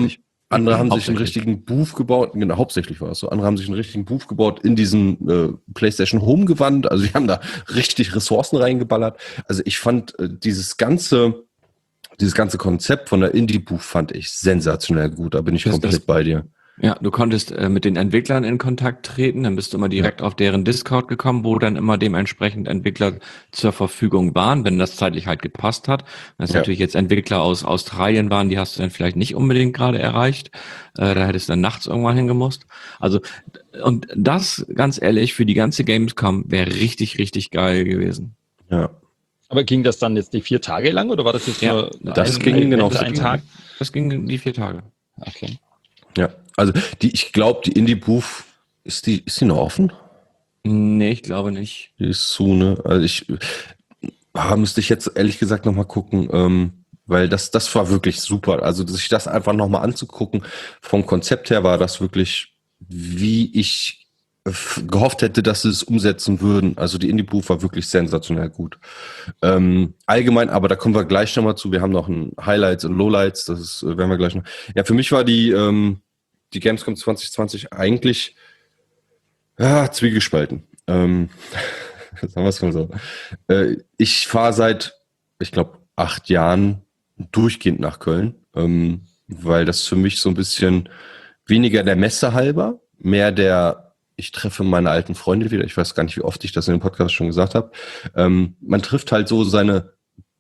Andere haben sich einen Hauptsächlich. richtigen Booth gebaut, genau, hauptsächlich war es so. Andere haben sich einen richtigen Booth gebaut in diesen PlayStation Home Gewand. Also die haben da richtig Ressourcen reingeballert. Also ich fand dieses ganze Konzept von der Indie-Booth fand ich sensationell gut. Da bin ich komplett bei dir. Ja, du konntest mit den Entwicklern in Kontakt treten, dann bist du immer direkt auf deren Discord gekommen, wo dann immer dementsprechend Entwickler zur Verfügung waren, wenn das zeitlich halt gepasst hat. Wenn es natürlich jetzt Entwickler aus Australien waren, die hast du dann vielleicht nicht unbedingt gerade erreicht. Da hättest du dann nachts irgendwann hingemusst. Also, und das, ganz ehrlich, für die ganze Gamescom wäre richtig, richtig geil gewesen. Ja. Aber ging das dann jetzt die 4 Tage lang oder war das jetzt nur das ging genau ein Tag? Das ging die 4 Tage. Okay. Ja, also ich glaube, die Indie-Booth, ist die noch offen? Nee, ich glaube nicht. Die ist zu, ne? Also müsste ich jetzt ehrlich gesagt nochmal gucken, weil das war wirklich super. Also sich das einfach nochmal anzugucken, vom Konzept her war das wirklich, wie ich gehofft hätte, dass sie es umsetzen würden. Also die Indie-Booth war wirklich sensationell gut. Allgemein, aber da kommen wir gleich nochmal zu. Wir haben noch ein Highlights und Lowlights, das werden wir gleich noch. Ja, für mich war die Gamescom 2020 eigentlich zwiegespalten. Sagen wir es mal so. Ich fahre seit, ich glaube, 8 Jahren durchgehend nach Köln, weil das für mich so ein bisschen weniger der Messe halber, mehr ich treffe meine alten Freunde wieder. Ich weiß gar nicht, wie oft ich das in dem Podcast schon gesagt habe. Man trifft halt so seine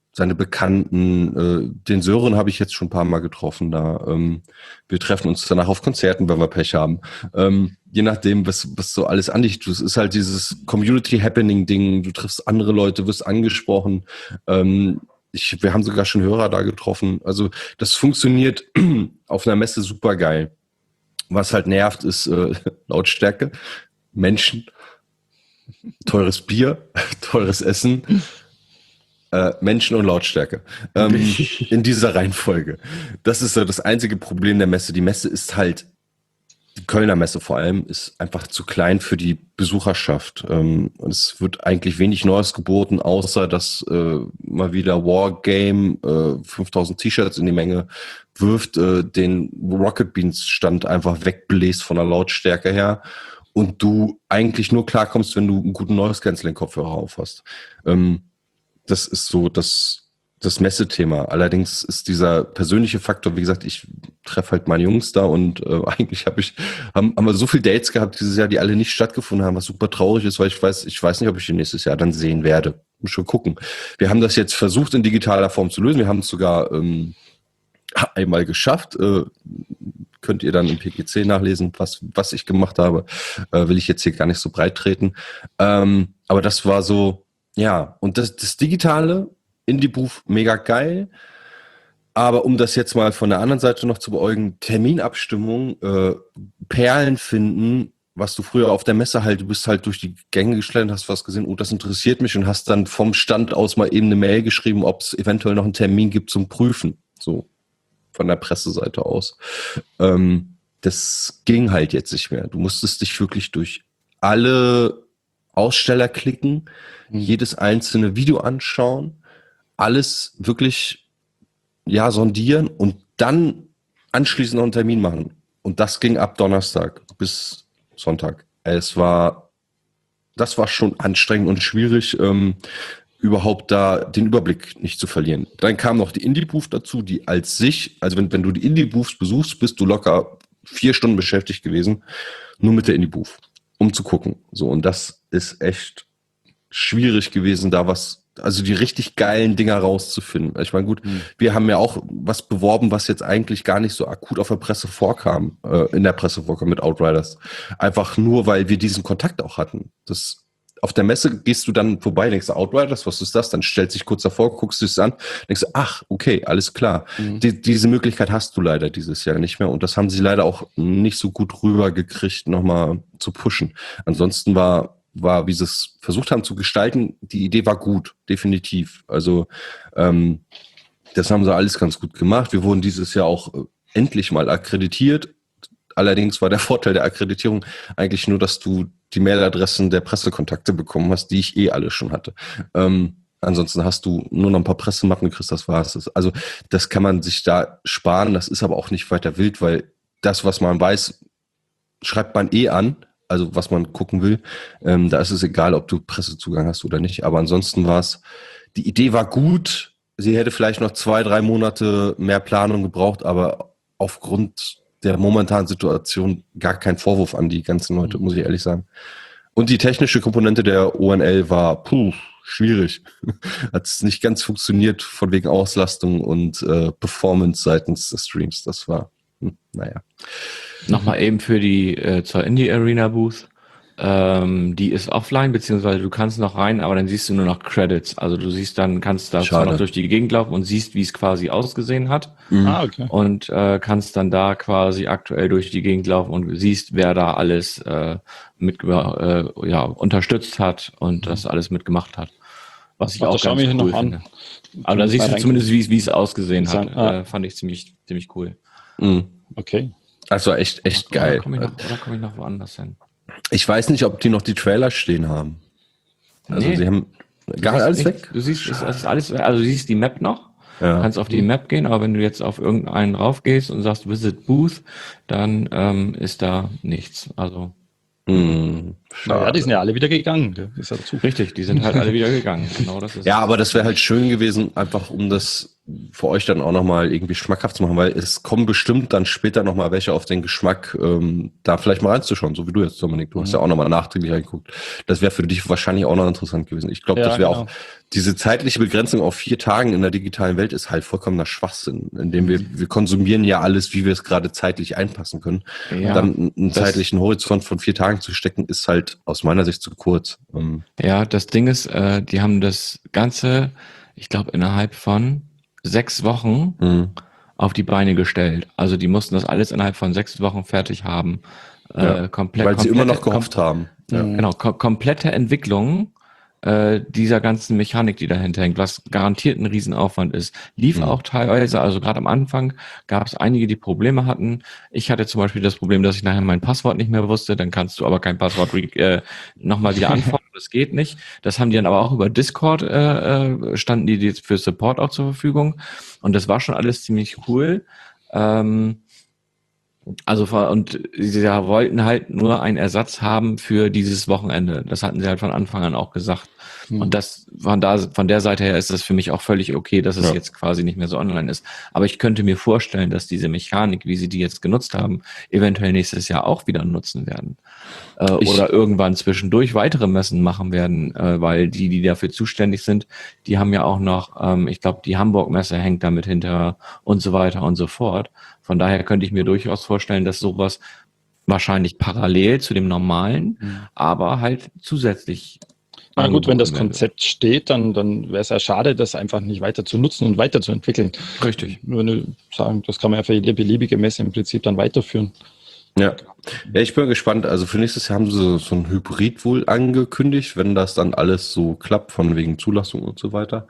Bekannten. Den Sören habe ich jetzt schon ein paar Mal getroffen da. Wir treffen uns danach auf Konzerten, wenn wir Pech haben. Je nachdem, was so alles anliegt. Es ist halt dieses Community-Happening-Ding. Du triffst andere Leute, wirst angesprochen. Wir haben sogar schon Hörer da getroffen. Also das funktioniert auf einer Messe super geil. Was halt nervt, ist Lautstärke, Menschen, teures Bier, teures Essen, Menschen und Lautstärke. In dieser Reihenfolge. Das ist so das einzige Problem der Messe. Die Messe ist halt, die Kölner Messe vor allem, ist einfach zu klein für die Besucherschaft. Und es wird eigentlich wenig Neues geboten, außer dass mal wieder Wargame 5000 T-Shirts in die Menge wirft, den Rocket Beans Stand einfach wegbläst von der Lautstärke her und du eigentlich nur klarkommst, wenn du einen guten Noise-Canceling-Kopfhörer auf hast. Das ist so das Messethema. Allerdings ist dieser persönliche Faktor, wie gesagt, ich treffe halt meine Jungs da und eigentlich haben wir so viele Dates gehabt dieses Jahr, die alle nicht stattgefunden haben, was super traurig ist, weil ich weiß nicht, ob ich die nächstes Jahr dann sehen werde. Muss schon gucken. Wir haben das jetzt versucht, in digitaler Form zu lösen. Wir haben es sogar einmal geschafft. Könnt ihr dann im PGC nachlesen, was ich gemacht habe. Will ich jetzt hier gar nicht so breit treten. Aber das war so, ja, und das Digitale, Indie-Booth, mega geil. Aber um das jetzt mal von der anderen Seite noch zu beäugen, Terminabstimmung, Perlen finden, was du früher auf der Messe halt, du bist halt durch die Gänge geschlendert, hast was gesehen, oh, das interessiert mich und hast dann vom Stand aus mal eben eine Mail geschrieben, ob es eventuell noch einen Termin gibt zum Prüfen. So. Von der Presseseite aus. Das ging halt jetzt nicht mehr. Du musstest dich wirklich durch alle Aussteller klicken, jedes einzelne Video anschauen, alles wirklich sondieren und dann anschließend noch einen Termin machen. Und das ging ab Donnerstag bis Sonntag. Das war schon anstrengend und schwierig, überhaupt da den Überblick nicht zu verlieren. Dann kam noch die Indie-Booth dazu, die als sich, also wenn du die Indie-Booths besuchst, bist du locker 4 Stunden beschäftigt gewesen, nur mit der Indie-Booth, um zu gucken. So, und das ist echt schwierig gewesen, also die richtig geilen Dinger rauszufinden. Ich meine, gut, wir haben ja auch was beworben, was jetzt eigentlich gar nicht so akut auf der Presse vorkam, in der Presse vorkam mit Outriders. Einfach nur, weil wir diesen Kontakt auch hatten. Auf der Messe gehst du dann vorbei, denkst du, Outriders, was ist das? Dann stellst dich kurz davor, guckst du es an, denkst du, ach, okay, alles klar. Diese Möglichkeit hast du leider dieses Jahr nicht mehr und das haben sie leider auch nicht so gut rübergekriegt, nochmal zu pushen. Ansonsten war, wie sie es versucht haben zu gestalten, die Idee war gut, definitiv. Also das haben sie alles ganz gut gemacht. Wir wurden dieses Jahr auch endlich mal akkreditiert. Allerdings war der Vorteil der Akkreditierung eigentlich nur, dass du die Mailadressen der Pressekontakte bekommen hast, die ich alle schon hatte. Ansonsten hast du nur noch ein paar Pressemappen gekriegt, das war's. Also das kann man sich da sparen, das ist aber auch nicht weiter wild, weil das, was man weiß, schreibt man an, also was man gucken will. Da ist es egal, ob du Pressezugang hast oder nicht. Aber ansonsten die Idee war gut. Sie hätte vielleicht noch 2-3 Monate mehr Planung gebraucht, aber aufgrund der momentanen Situation gar kein Vorwurf an die ganzen Leute, muss ich ehrlich sagen. Und die technische Komponente der ONL war schwierig. Hat es nicht ganz funktioniert von wegen Auslastung und Performance seitens des Streams. Das war, naja. Nochmal eben für die zur Indie Arena Booth. Die ist offline, beziehungsweise du kannst noch rein, aber dann siehst du nur noch Credits. Also du kannst da zwar noch durch die Gegend laufen und siehst, wie es quasi ausgesehen hat. Okay. Und kannst dann da quasi aktuell durch die Gegend laufen und siehst, wer da alles unterstützt hat und das alles mitgemacht hat. Was ich auch ganz cool finde. Aber da siehst du zumindest, wie es ausgesehen hat. Fand ich ziemlich cool. Okay. Also echt geil. Oder komme ich noch woanders hin? Ich weiß nicht, ob die noch die Trailer stehen haben. Also sie haben gar alles weg. Du siehst, es ist alles, also du siehst die Map noch. Ja. Du kannst auf die Map gehen, aber wenn du jetzt auf irgendeinen raufgehst und sagst Visit Booth, dann ist da nichts. Also ja, die sind ja alle wieder gegangen. Ist ja richtig, die sind halt alle wieder gegangen. Genau, das ist ja, aber das wäre halt schön gewesen, einfach um das für euch dann auch nochmal irgendwie schmackhaft zu machen, weil es kommen bestimmt dann später nochmal welche auf den Geschmack, da vielleicht mal reinzuschauen, so wie du jetzt, Dominik. Du hast ja auch nochmal nachträglich reingeguckt. Das wäre für dich wahrscheinlich auch noch interessant gewesen. Ich glaube, das wäre auch, diese zeitliche Begrenzung auf 4 Tagen in der digitalen Welt ist halt vollkommener Schwachsinn, indem wir konsumieren ja alles, wie wir es gerade zeitlich einpassen können. Ja, dann einen zeitlichen Horizont von 4 Tagen zu stecken, ist halt aus meiner Sicht zu kurz. Ja, das Ding ist, die haben das Ganze, ich glaube, innerhalb von 6 Wochen auf die Beine gestellt. Also die mussten das alles innerhalb von 6 Wochen fertig haben. Weil sie immer noch gehofft haben. Ja. Genau, komplette Entwicklung dieser ganzen Mechanik, die dahinter hängt, was garantiert ein Riesenaufwand ist. Lief auch teilweise, also gerade am Anfang gab es einige, die Probleme hatten. Ich hatte zum Beispiel das Problem, dass ich nachher mein Passwort nicht mehr wusste, dann kannst du aber kein Passwort nochmal wieder anfordern, das geht nicht. Das haben die dann aber auch über Discord, standen die jetzt für Support auch zur Verfügung und das war schon alles ziemlich cool. Und sie wollten halt nur einen Ersatz haben für dieses Wochenende. Das hatten sie halt von Anfang an auch gesagt. Und das von der Seite her ist das für mich auch völlig okay, dass es jetzt quasi nicht mehr so online ist. Aber ich könnte mir vorstellen, dass diese Mechanik, wie sie die jetzt genutzt haben, eventuell nächstes Jahr auch wieder nutzen werden. Oder irgendwann zwischendurch weitere Messen machen werden, weil die dafür zuständig sind, die haben ja auch noch, ich glaube, die Hamburg-Messe hängt damit hinter und so weiter und so fort. Von daher könnte ich mir durchaus vorstellen, dass sowas wahrscheinlich parallel zu dem normalen, aber halt zusätzlich. Na gut, wenn das Konzept steht, dann wäre es ja schade, das einfach nicht weiter zu nutzen und weiterzuentwickeln. Richtig. Würde sagen, das kann man ja für jede beliebige Messe im Prinzip dann weiterführen. Ja, ich bin gespannt. Also für nächstes Jahr haben sie so ein Hybrid wohl angekündigt, wenn das dann alles so klappt, von wegen Zulassung und so weiter.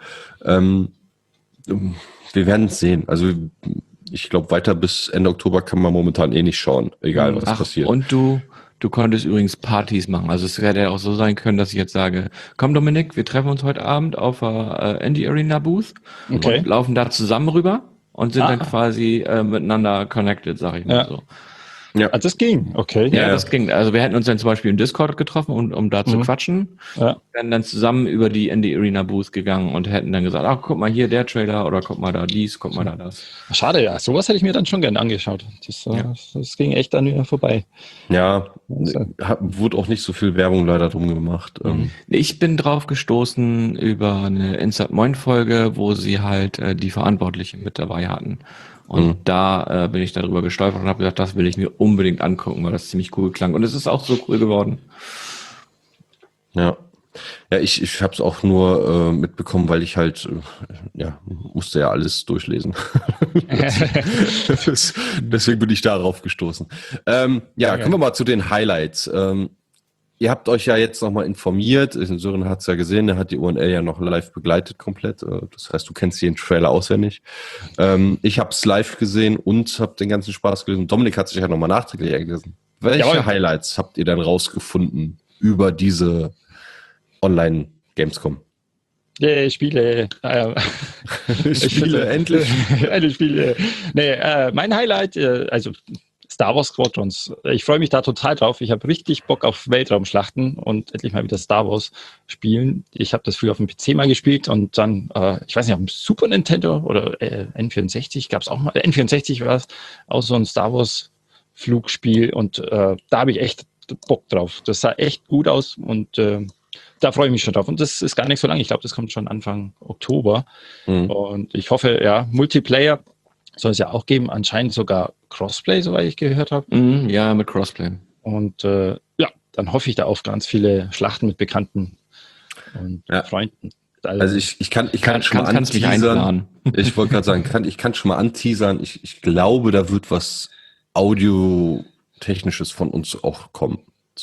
Wir werden es sehen. Also ich glaube, weiter bis Ende Oktober kann man momentan nicht schauen, egal was passiert. Und du konntest übrigens Partys machen. Also es hätte ja auch so sein können, dass ich jetzt sage, komm Dominik, wir treffen uns heute Abend auf der Indie Arena Booth und laufen da zusammen rüber und sind dann quasi miteinander connected, sag ich mal so. Ja, also das ging, okay. Ja, das ging. Also wir hätten uns dann zum Beispiel im Discord getroffen, um da zu quatschen. Ja. Wären dann zusammen über die Indie Arena Booth gegangen und hätten dann gesagt, ach, guck mal hier der Trailer oder guck mal da dies, guck mal da das. Schade, ja. Sowas hätte ich mir dann schon gerne angeschaut. Das ging echt an mir vorbei. Ja, wurde auch nicht so viel Werbung leider drum gemacht. Ich bin drauf gestoßen über eine Insert Moin Folge, wo sie halt die Verantwortlichen mit dabei hatten. Und da bin ich darüber gestolpert und habe gesagt, das will ich mir unbedingt angucken, weil das ziemlich cool klang. Und es ist auch so cool geworden. Ja, ich habe es auch nur mitbekommen, weil ich halt, musste ja alles durchlesen. Deswegen bin ich darauf gestoßen. Kommen wir mal zu den Highlights. Ihr habt euch ja jetzt nochmal informiert. Sören hat es ja gesehen, der hat die UNL ja noch live begleitet komplett. Das heißt, du kennst jeden Trailer auswendig. Ich habe es live gesehen und habe den ganzen Spaß gelesen. Dominik hat sich ja nochmal nachträglich eingelesen. Welche Highlights habt ihr denn rausgefunden über diese Online-Gamescom? Spiele. Spiele, endlich. Spiele. Nee, mein Highlight, also Star Wars Squadrons. Ich freue mich da total drauf. Ich habe richtig Bock auf Weltraumschlachten und endlich mal wieder Star Wars spielen. Ich habe das früher auf dem PC mal gespielt und dann, ich weiß nicht, auf dem Super Nintendo oder N64 gab es auch mal. N64 war es auch so ein Star Wars Flugspiel und da habe ich echt Bock drauf. Das sah echt gut aus und da freue ich mich schon drauf. Und das ist gar nicht so lange. Ich glaube, das kommt schon Anfang Oktober. Und ich hoffe, ja, Multiplayer soll es ja auch geben. Anscheinend sogar Crossplay, soweit ich gehört habe. Ja, mit Crossplay. Und ja, dann hoffe ich da auf ganz viele Schlachten mit Bekannten und Freunden. Also ich kann schon mal anteasern. Ich wollte gerade sagen, ich kann schon mal anteasern. Ich glaube, da wird was Audio-Technisches von uns auch kommen.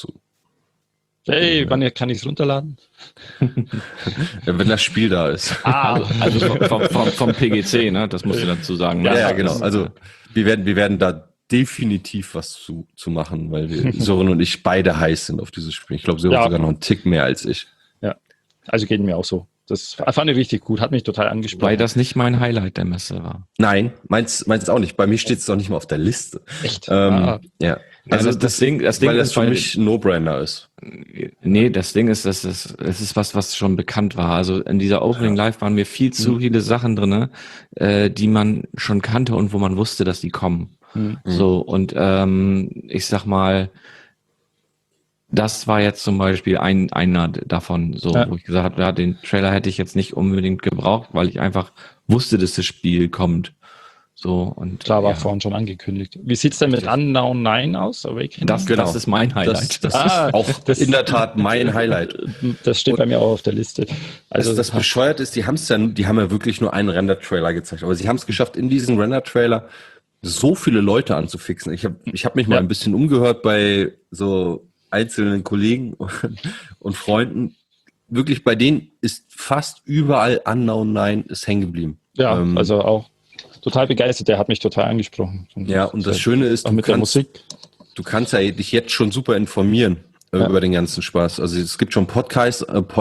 Hey, wann kann ich es runterladen? Ja, wenn das Spiel da ist. Also vom PGC, ne? Das musst du dazu sagen. Ja, genau. Also wir werden da definitiv was zu machen, weil Sören und ich beide heiß sind auf dieses Spiel. Ich glaube, Sören sogar noch einen Tick mehr als ich. Ja, also geht mir auch so. Das fand ich richtig gut, hat mich total angesprochen. Weil das nicht mein Highlight der Messe war. Nein, meins auch nicht. Bei mir steht es doch nicht mal auf der Liste. Echt? Ja. Also das Ding, weil das für mich ein No-Brainer ist. Nee, das Ding ist, es ist was schon bekannt war. Also in dieser Opening Live waren mir viel zu viele Sachen drinne, die man schon kannte und wo man wusste, dass die kommen. So, und ich sag mal, das war jetzt zum Beispiel einer davon, so, wo ich gesagt habe, ja, den Trailer hätte ich jetzt nicht unbedingt gebraucht, weil ich einfach wusste, dass das Spiel kommt. So, und klar, war vorhin schon angekündigt. Wie sieht's denn mit Unknown 9 aus? Awakening? Das ist mein Highlight. Das ist auch in der Tat mein Highlight. Das steht bei mir auch auf der Liste. Also das bescheuert ist, die haben ja wirklich nur einen Render-Trailer gezeigt, aber sie haben es geschafft, in diesen Render-Trailer so viele Leute anzufixen. Ich hab mich mal ein bisschen umgehört bei so einzelnen Kollegen und Freunden. Wirklich, bei denen ist fast überall Unknown 9 ist hängen geblieben. Ja, also auch total begeistert, der hat mich total angesprochen. Ja, und das Schöne ist, der Musik. Du kannst ja dich jetzt schon super informieren über den ganzen Spaß. Also es gibt schon Podcast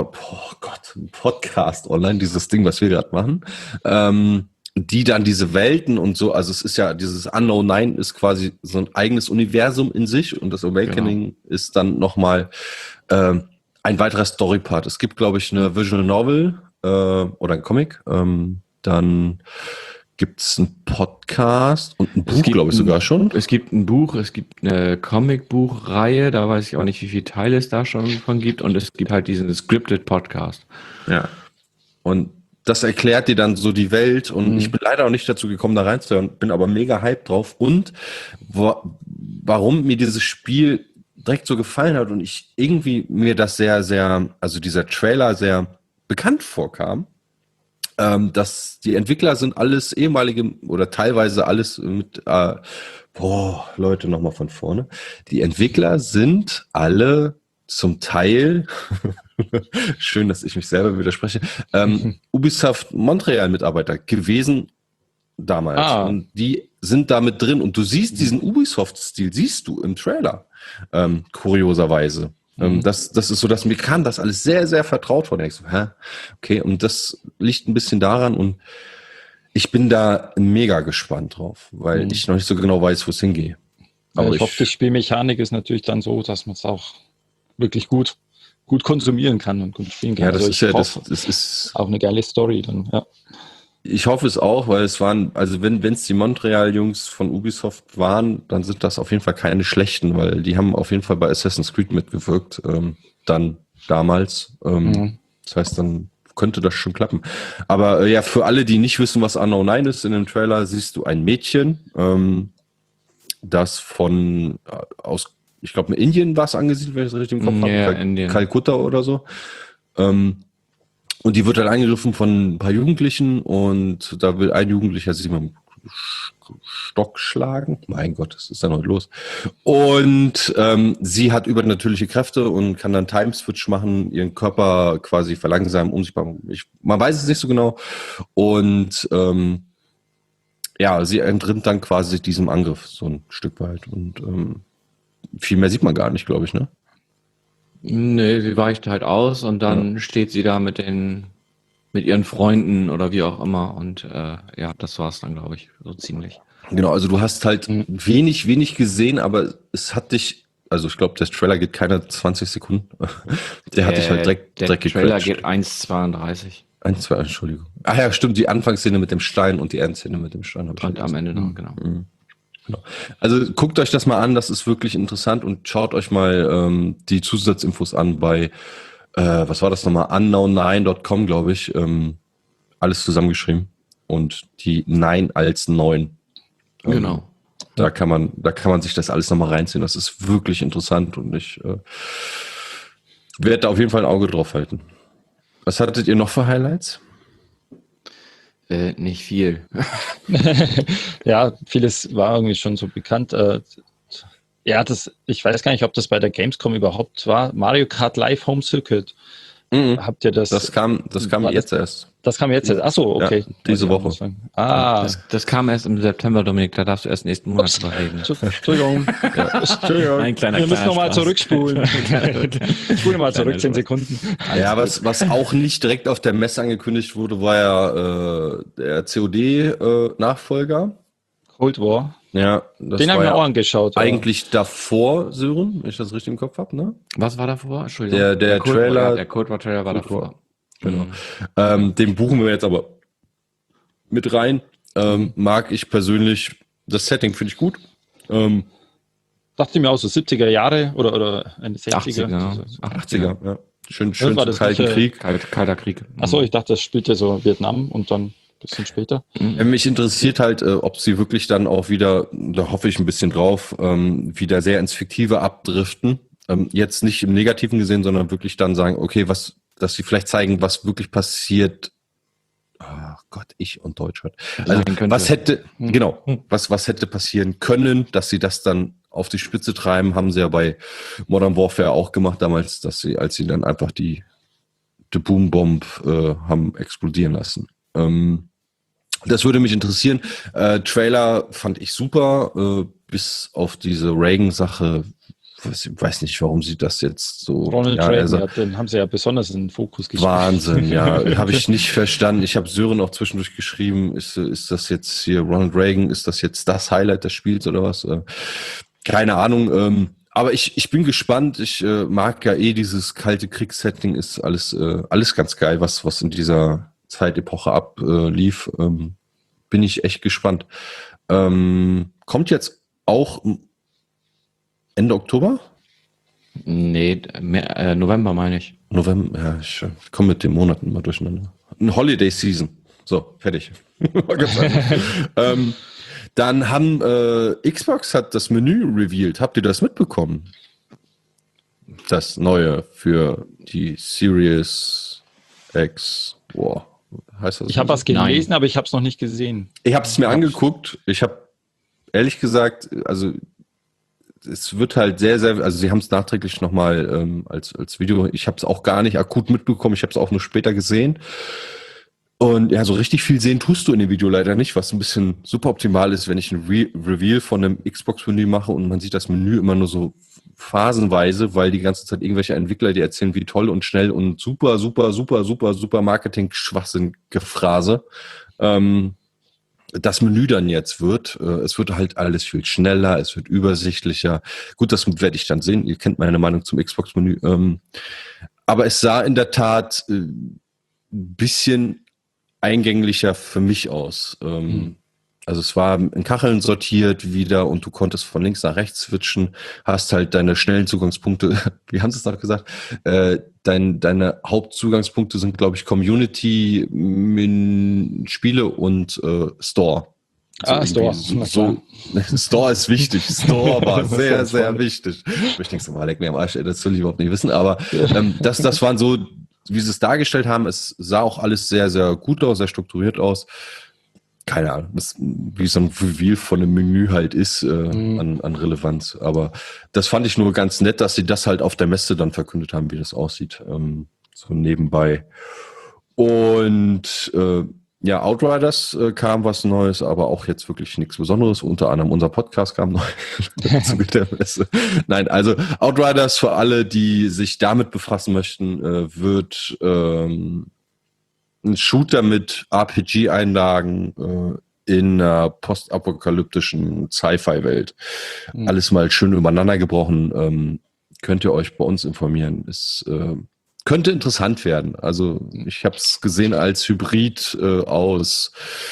online, dieses Ding, was wir gerade machen, die dann diese Welten und so, also es ist ja, dieses Unknown 9 ist quasi so ein eigenes Universum in sich und das Awakening ist dann nochmal ein weiterer Storypart. Es gibt, glaube ich, eine Visual Novel oder ein Comic, dann gibt es einen Podcast und ein Buch, glaube ich, sogar schon. Es gibt ein Buch, es gibt eine Comic-Buch-Reihe, da weiß ich auch nicht, wie viele Teile es da schon von gibt. Und es gibt halt diesen Scripted Podcast. Ja. Und das erklärt dir dann so die Welt. Und ich bin leider auch nicht dazu gekommen, da reinzuhören, bin aber mega hyped drauf. Und warum mir dieses Spiel direkt so gefallen hat und ich irgendwie mir das sehr, sehr, also dieser Trailer sehr bekannt vorkam, dass die Entwickler sind alles ehemalige oder teilweise alles mit, Leute, nochmal von vorne. Die Entwickler sind alle zum Teil, schön, dass ich mich selber widerspreche, Ubisoft Montreal-Mitarbeiter gewesen damals. Und die sind da mit drin und du siehst diesen Ubisoft-Stil, siehst du im Trailer, kurioserweise. Das ist so, dass mir kam das alles sehr, sehr vertraut vor. Ich so, okay, und das liegt ein bisschen daran und ich bin da mega gespannt drauf, weil ich noch nicht so genau weiß, wo es hingeht. Aber ich hoffe, die Spielmechanik ist natürlich dann so, dass man es auch wirklich gut konsumieren kann und gut spielen kann. Ja, das ist auch eine geile Story dann, ja. Ich hoffe es auch, weil es waren, also wenn es die Montreal-Jungs von Ubisoft waren, dann sind das auf jeden Fall keine schlechten, weil die haben auf jeden Fall bei Assassin's Creed mitgewirkt, dann damals. Das heißt, dann könnte das schon klappen. Aber ja, für alle, die nicht wissen, was Unknown 9 ist, in dem Trailer siehst du ein Mädchen, das aus, ich glaube, in Indien war es angesiedelt, wenn ich es richtig im Kopf habe, Kalkutta oder so. Und die wird dann angegriffen von ein paar Jugendlichen und da will ein Jugendlicher sich mit dem Stock schlagen. Mein Gott, was ist da noch los? Und sie hat übernatürliche Kräfte und kann dann Timeswitch machen, ihren Körper quasi verlangsamen, unsichtbar. Man weiß es nicht so genau. Und sie entrinnt dann quasi diesem Angriff so ein Stück weit. Und viel mehr sieht man gar nicht, glaube ich, ne? Nee, sie weicht halt aus und dann steht sie da mit den mit ihren Freunden oder wie auch immer. Und ja, das war's dann, glaube ich, so ziemlich. Genau, also du hast halt wenig gesehen, aber es hat dich, also ich glaube, der Trailer geht keine 20 Sekunden. Der hat dich halt direkt Der Trailer gecratcht. geht 1,32. 1, 2, Entschuldigung. Ach ja, stimmt, die Anfangsszene mit dem Stein und die Endszene mit dem Stein. Hab ich Und am vergessen. Ende noch, genau. Genau. Also guckt euch das mal an, das ist wirklich interessant und schaut euch mal die Zusatzinfos an bei, was war das nochmal, unknown9.com, glaube ich, alles zusammengeschrieben und die 9 als 9. Genau. Da kann man sich das alles nochmal reinziehen, das ist wirklich interessant und ich werde da auf jeden Fall ein Auge drauf halten. Was hattet ihr noch für Highlights? Nicht viel. Ja, vieles war irgendwie schon so bekannt. Ja, ich weiß gar nicht, ob das bei der Gamescom überhaupt war. Mario Kart Live Home Circuit. Habt ihr das? Das kam jetzt erst. Das kam jetzt erst. Achso, okay. Ja, diese Woche. Das kam erst im September, Dominik, da darfst du erst nächsten Monat drüber reden. Entschuldigung. Entschuldigung. Wir müssen nochmal zurückspulen. Spule mal zurück, 10 Sekunden. Ja, was auch nicht direkt auf der Messe angekündigt wurde, war ja der COD-Nachfolger. Cold War. Ja, den haben wir auch angeschaut. Eigentlich davor, Sören, wenn ich das richtig im Kopf habe, ne? Was war davor? Entschuldigung. Der Trailer. Der Cold War Trailer war davor. Genau. Den buchen wir jetzt aber mit rein. Mag ich persönlich, das Setting finde ich gut. Dachte ich mir auch so 70er Jahre oder eine 60er. 80er, ja. Schön war das Kalten Krieg. Kalter Krieg. Achso, ich dachte, das spielte so Vietnam und dann ein bisschen später. Mich interessiert halt, ob sie wirklich dann auch wieder, da hoffe ich ein bisschen drauf, wieder sehr ins Fiktive abdriften. Jetzt nicht im Negativen gesehen, sondern wirklich dann sagen, okay, dass sie vielleicht zeigen, was wirklich passiert. Oh Gott, ich und Deutschland. Also was hätte passieren können, dass sie das dann auf die Spitze treiben, haben sie ja bei Modern Warfare auch gemacht damals, als sie dann einfach die Boom Bomb haben explodieren lassen. Das würde mich interessieren. Trailer fand ich super, bis auf diese Reagan-Sache. Ich weiß nicht, warum sie das jetzt so... Ronald Reagan, den haben sie ja besonders in den Fokus gestellt. Wahnsinn, ja. Habe ich nicht verstanden. Ich habe Sören auch zwischendurch geschrieben, ist das jetzt hier Ronald Reagan, ist das jetzt das Highlight des Spiels oder was? Keine Ahnung. Aber ich bin gespannt. Ich mag ja dieses kalte Kriegssetting, ist alles ganz geil, was in dieser Zeitepoche ablief. Bin ich echt gespannt. Kommt jetzt auch Ende Oktober? Nee, November meine ich. November, ja, ich komme mit den Monaten mal durcheinander. Ein Holiday Season. So, fertig. Dann haben Xbox hat das Menü revealed. Habt ihr das mitbekommen? Das neue für die Series X. Wow. Heißt das? Ich habe was gelesen, aber ich habe es noch nicht gesehen. Ich habe es mir angeguckt. Ich habe ehrlich gesagt, also es wird halt sehr, sehr, also sie haben es nachträglich nochmal als Video, ich habe es auch gar nicht akut mitbekommen, ich habe es auch nur später gesehen. Und ja, so richtig viel sehen tust du in dem Video leider nicht, was ein bisschen super optimal ist, wenn ich ein Reveal von einem Xbox-Menü mache und man sieht das Menü immer nur so phasenweise, weil die ganze Zeit irgendwelche Entwickler, die erzählen, wie toll und schnell und super Marketing-Schwachsinn-Gefrase das Menü dann jetzt wird. Es wird halt alles viel schneller, es wird übersichtlicher. Gut, das werde ich dann sehen. Ihr kennt meine Meinung zum Xbox-Menü. Aber es sah in der Tat ein bisschen eingänglicher für mich aus. Also es war in Kacheln sortiert wieder und du konntest von links nach rechts switchen, hast halt deine schnellen Zugangspunkte, wie haben sie es noch gesagt? Deine Hauptzugangspunkte sind, glaube ich, Community, Spiele und Store. Store. Store ist wichtig. Store war sehr, sehr wichtig. Ich denke so, mal, leck mir am Arsch, das will ich überhaupt nicht wissen, aber das waren so, wie sie es dargestellt haben, es sah auch alles sehr, sehr gut aus, sehr strukturiert aus. Keine Ahnung, wie so ein Reveal von einem Menü halt ist an Relevanz. Aber das fand ich nur ganz nett, dass sie das halt auf der Messe dann verkündet haben, wie das aussieht. So nebenbei. Und ja, Outriders kam was Neues, aber auch jetzt wirklich nichts Besonderes. Unter anderem unser Podcast kam neu zu der Messe. Nein, also Outriders für alle, die sich damit befassen möchten, wird ein Shooter mit RPG-Einlagen in einer postapokalyptischen Sci-Fi-Welt. Alles mal schön übereinander gebrochen. Könnt ihr euch bei uns informieren. Es könnte interessant werden. Also ich habe es gesehen als Hybrid aus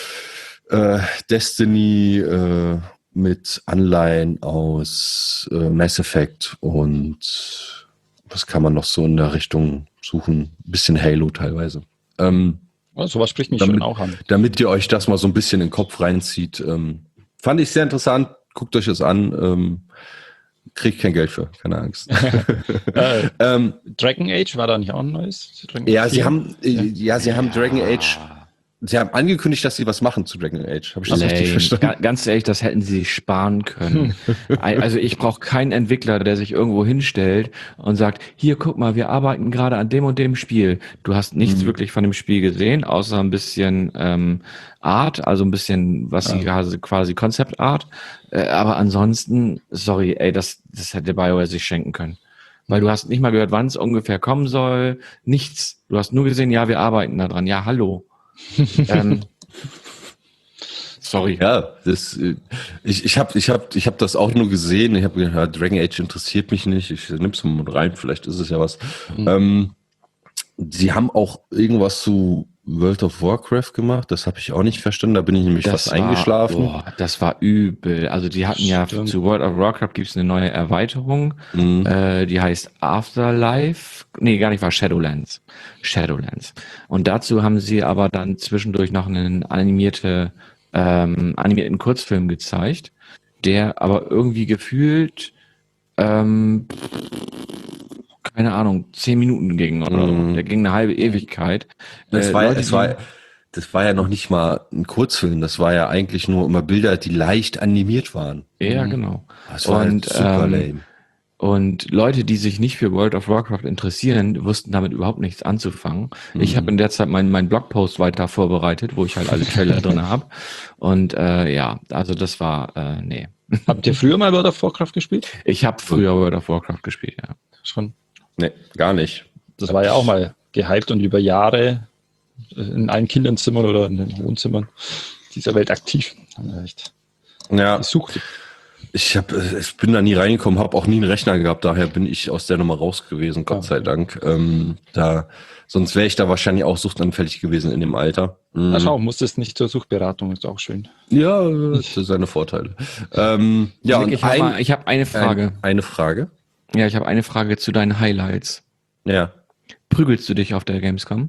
Destiny mit Anleihen aus Mass Effect und was kann man noch so in der Richtung suchen? Ein bisschen Halo teilweise. Sowas spricht mich schon auch an. Damit ihr euch das mal so ein bisschen in den Kopf reinzieht. Fand ich sehr interessant. Guckt euch das an. Kriegt kein Geld für, keine Angst. Dragon Age, war da nicht auch ein neues? Sie haben Dragon Age. Sie haben angekündigt, dass sie was machen zu Dragon Age. Habe ich das richtig verstanden? Ganz ehrlich, das hätten sie sparen können. Also ich brauche keinen Entwickler, der sich irgendwo hinstellt und sagt, hier, guck mal, wir arbeiten gerade an dem und dem Spiel. Du hast nichts wirklich von dem Spiel gesehen, außer ein bisschen Art, also ein bisschen, was sie quasi Concept Art. Aber ansonsten, sorry, das hätte BioWare sich schenken können. Weil du hast nicht mal gehört, wann es ungefähr kommen soll. Nichts. Du hast nur gesehen, ja, wir arbeiten da dran. Ja, hallo. Sorry. Ja, ich hab das auch nur gesehen. Ich habe gedacht, Dragon Age interessiert mich nicht. Ich nimm's mal rein, vielleicht ist es ja was. Sie haben auch irgendwas zu World of Warcraft gemacht. Das habe ich auch nicht verstanden. Da bin ich nämlich fast eingeschlafen. Das war übel. Also die hatten zu World of Warcraft gibt's eine neue Erweiterung. Die heißt Afterlife. Nee, gar nicht, war Shadowlands. Und dazu haben sie aber dann zwischendurch noch einen animierten Kurzfilm gezeigt, der aber irgendwie gefühlt keine Ahnung, 10 Minuten ging oder so. Der ging eine halbe Ewigkeit. Das war ja noch nicht mal ein Kurzfilm, das war ja eigentlich nur immer Bilder, die leicht animiert waren. Ja, genau. Das war halt super lame. Und Leute, die sich nicht für World of Warcraft interessieren, wussten damit überhaupt nichts anzufangen. Ich habe in der Zeit meinen Blogpost weiter vorbereitet, wo ich halt alle Trailer drin habe. Und also das war, nee. Habt ihr früher mal World of Warcraft gespielt? Ich habe früher World of Warcraft gespielt, ja. Schon? Nee, gar nicht. Das war ja auch mal gehypt und über Jahre in allen Kinderzimmern oder in den Wohnzimmern dieser Welt aktiv. Ja. Gesucht. Ich bin da nie reingekommen, habe auch nie einen Rechner gehabt, daher bin ich aus der Nummer raus gewesen, Gott sei Dank. Sonst wäre ich da wahrscheinlich auch suchtanfällig gewesen in dem Alter. Na schau, musstest nicht zur Suchberatung, ist auch schön. Ja, das ist seine Vorteile. Ich habe eine Frage. Eine Frage? Ja, ich habe eine Frage zu deinen Highlights. Ja. Prügelst du dich auf der Gamescom?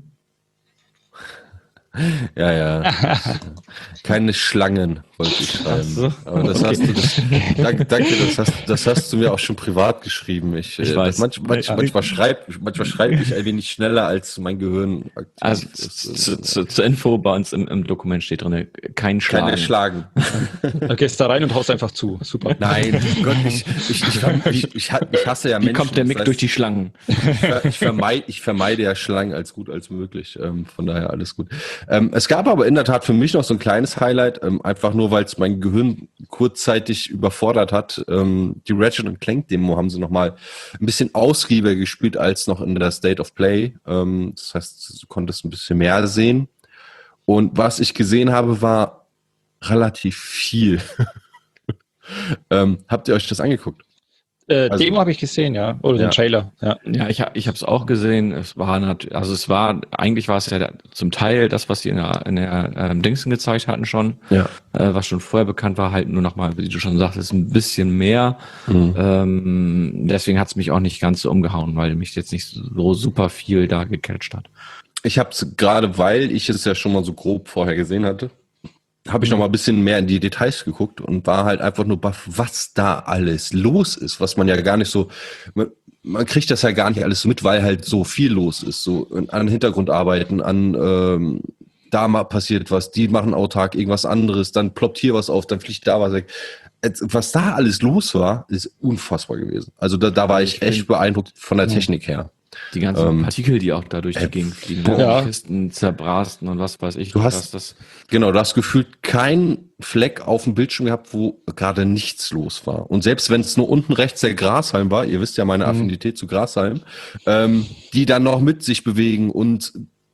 Ja. Keine Schlangen, wollte ich schreiben. So. Aber das hast du, danke, das hast du mir auch schon privat geschrieben. Ich weiß. Manchmal schreibe ich ein wenig schneller, als mein Gehirn aktiv ist. Zur Info, bei uns im Dokument steht drin, kein Schlagen. Keine Schlagen. Da gehst da rein und haust einfach zu. Super. Nein, Gott, ich hasse ja Menschen. Wie kommt der Mick durch die Schlangen? Ich vermeide ja Schlangen als gut als möglich. Von daher alles gut. Es gab aber in der Tat für mich noch so ein kleines Highlight, einfach nur, weil es mein Gehirn kurzzeitig überfordert hat. Die Ratchet & Clank Demo haben sie nochmal ein bisschen ausgiebiger gespielt als noch in der State of Play. Das heißt, du konntest ein bisschen mehr sehen. Und was ich gesehen habe, war relativ viel. Habt ihr euch das angeguckt? Demo habe ich gesehen, ja. Oder den Trailer, ja. Ja, ich habe es auch gesehen. Eigentlich war es ja zum Teil das, was sie in der Dingsen gezeigt hatten schon. Ja. Was schon vorher bekannt war, halt nur nochmal, wie du schon sagtest, ein bisschen mehr. Deswegen hat es mich auch nicht ganz so umgehauen, weil mich jetzt nicht so super viel da gecatcht hat. Ich habe es gerade, weil ich es ja schon mal so grob vorher gesehen hatte, habe ich noch mal ein bisschen mehr in die Details geguckt und war halt einfach nur baff, was da alles los ist, was man ja gar nicht so, man kriegt das ja gar nicht alles mit, weil halt so viel los ist, so an Hintergrundarbeiten, da mal passiert was, die machen autark irgendwas anderes, dann ploppt hier was auf, dann fliegt da was weg. Was da alles los war, ist unfassbar gewesen. Also da war ich echt beeindruckt von der Technik her. Die ganzen Partikel, die auch da durch die Gegend fliegen, Kisten zerbrasten und was weiß ich. Du hast gefühlt keinen Fleck auf dem Bildschirm gehabt, wo gerade nichts los war. Und selbst wenn es nur unten rechts der Grashalm war, ihr wisst ja meine Affinität zu Grashalm, die dann noch mit sich bewegen und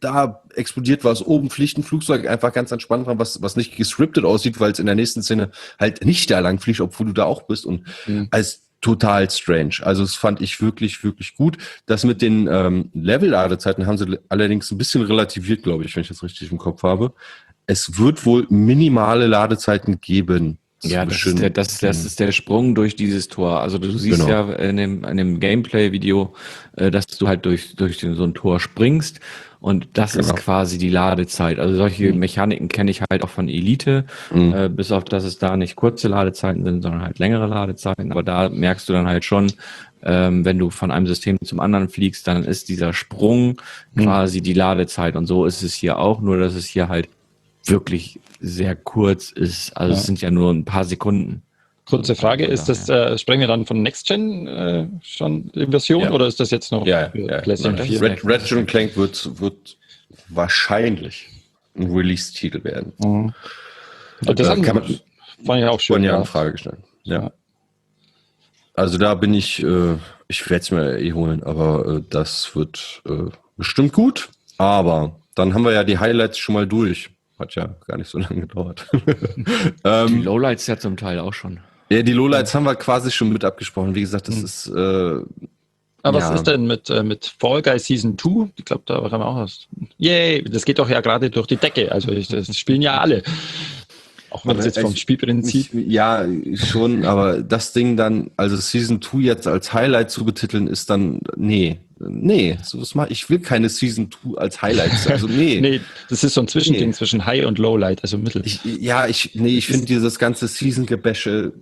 da explodiert was oben, fliegt ein Flugzeug einfach ganz entspannt dran, was nicht gescriptet aussieht, weil es in der nächsten Szene halt nicht da lang fliegt, obwohl du da auch bist und als total strange. Also das fand ich wirklich, wirklich gut. Das mit den Level-Ladezeiten haben sie allerdings ein bisschen relativiert, glaube ich, wenn ich das richtig im Kopf habe. Es wird wohl minimale Ladezeiten geben. Ja, das ist der Sprung durch dieses Tor. Also du siehst ja in dem Gameplay-Video, dass du halt durch so ein Tor springst und das ist quasi die Ladezeit. Also solche Mechaniken kenne ich halt auch von Elite, bis auf dass es da nicht kurze Ladezeiten sind, sondern halt längere Ladezeiten. Aber da merkst du dann halt schon, wenn du von einem System zum anderen fliegst, dann ist dieser Sprung quasi die Ladezeit und so ist es hier auch, nur dass es hier halt wirklich sehr kurz ist. Also es sind ja nur ein paar Sekunden. Kurze Frage, ist das, sprechen wir dann von Next Gen schon in Version oder ist das jetzt noch PlayStation 4? Ratchet & Clank wird wahrscheinlich ein Release-Titel werden. Also das kann man, fand ich auch schön. Ja, eine Frage gestellt. Ja. Also da bin ich werde es mir holen, aber das wird bestimmt gut. Aber dann haben wir ja die Highlights schon mal durch. Hat ja gar nicht so lange gedauert. Die Lowlights ja zum Teil auch schon. Ja, die Lowlights haben wir quasi schon mit abgesprochen. Wie gesagt, das ist... Aber was ist denn mit Fall Guys Season 2? Ich glaube, da haben wir auch was. Yay, das geht doch ja gerade durch die Decke. Also das spielen ja alle. Auch wenn es jetzt vom Spielprinzip... Ja, schon, aber das Ding dann, also Season 2 jetzt als Highlight zu betiteln, ist dann... Nee, ich will keine Season 2 als Highlights. Also nee, das ist so ein Zwischending zwischen High und Lowlight, also Mittel. Ich finde dieses ganze Season-Gebäsche,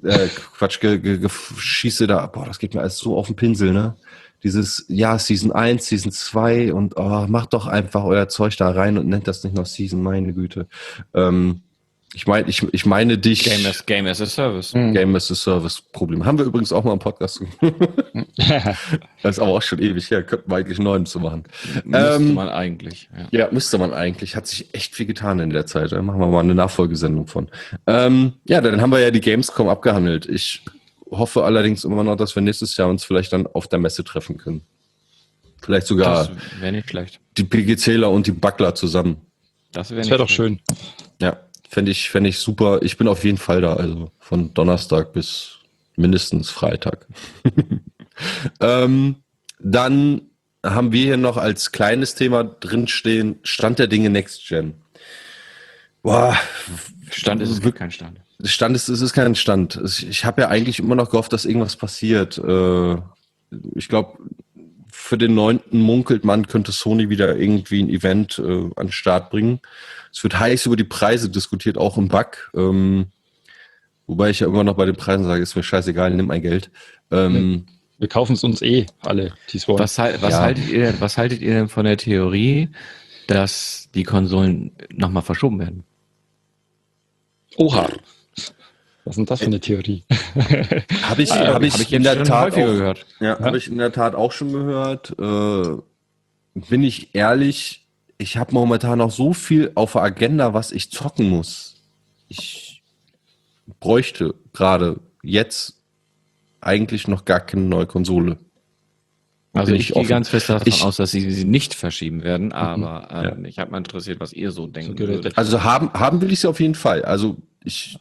Schieße da, das geht mir alles so auf den Pinsel, ne? Dieses, Season 1, Season 2 und macht doch einfach euer Zeug da rein und nennt das nicht noch Season, meine Güte. Ich meine dich. Game as a Service. Game as a Service Problem. Haben wir übrigens auch mal im Podcast. Das ist aber auch schon ewig her. Könnten wir eigentlich einen neuen zu machen. Müsste man eigentlich. Ja, müsste man eigentlich. Hat sich echt viel getan in der Zeit. Da machen wir mal eine Nachfolgesendung von. dann haben wir ja die Gamescom abgehandelt. Ich hoffe allerdings immer noch, dass wir nächstes Jahr uns vielleicht dann auf der Messe treffen können. Vielleicht sogar. Das wäre nicht schlecht. Die PGCler und die Buckler zusammen. Das wäre doch schön. Ja. Fände ich super. Ich bin auf jeden Fall da, also von Donnerstag bis mindestens Freitag. Dann haben wir hier noch als kleines Thema drinstehen, Stand der Dinge Next Gen. Stand ist es kein Stand. Es ist kein Stand. Ich habe ja eigentlich immer noch gehofft, dass irgendwas passiert. Ich glaube, für den 9. munkelt man, könnte Sony wieder irgendwie ein Event an den Start bringen. Es wird heiß über die Preise diskutiert, auch im Bug. Wobei ich ja immer noch bei den Preisen sage, ist mir scheißegal, nimm mein Geld. Wir kaufen es uns alle, die es wollen. Was haltet ihr denn von der Theorie, dass die Konsolen nochmal verschoben werden? Oha. Was ist denn das für eine Theorie? Habe ich in der Tat häufiger gehört. Ja, habe ich in der Tat auch schon gehört. Bin ich ehrlich, ich habe momentan noch so viel auf der Agenda, was ich zocken muss. Ich bräuchte gerade jetzt eigentlich noch gar keine neue Konsole. Also ich gehe ganz fest davon aus, dass sie nicht verschieben werden, aber mich hat mal interessiert, was ihr so denkt. Also haben will ich sie auf jeden Fall. Also ich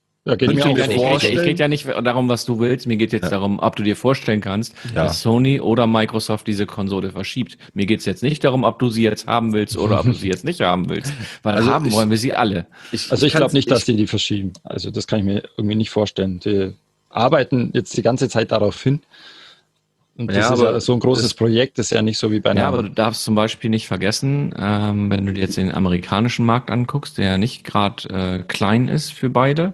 rede ja nicht darum, was du willst. Mir geht jetzt darum, ob du dir vorstellen kannst, dass Sony oder Microsoft diese Konsole verschiebt. Mir geht es jetzt nicht darum, ob du sie jetzt haben willst oder ob du sie jetzt nicht haben willst. Weil wollen wir sie alle. Ich glaube nicht, dass die verschieben. Also das kann ich mir irgendwie nicht vorstellen. Die arbeiten jetzt die ganze Zeit darauf hin. Und das ist ja so ein großes Projekt, das ist ja nicht so wie bei einer... Ja, aber du darfst zum Beispiel nicht vergessen, wenn du dir jetzt den amerikanischen Markt anguckst, der ja nicht gerade klein ist für beide,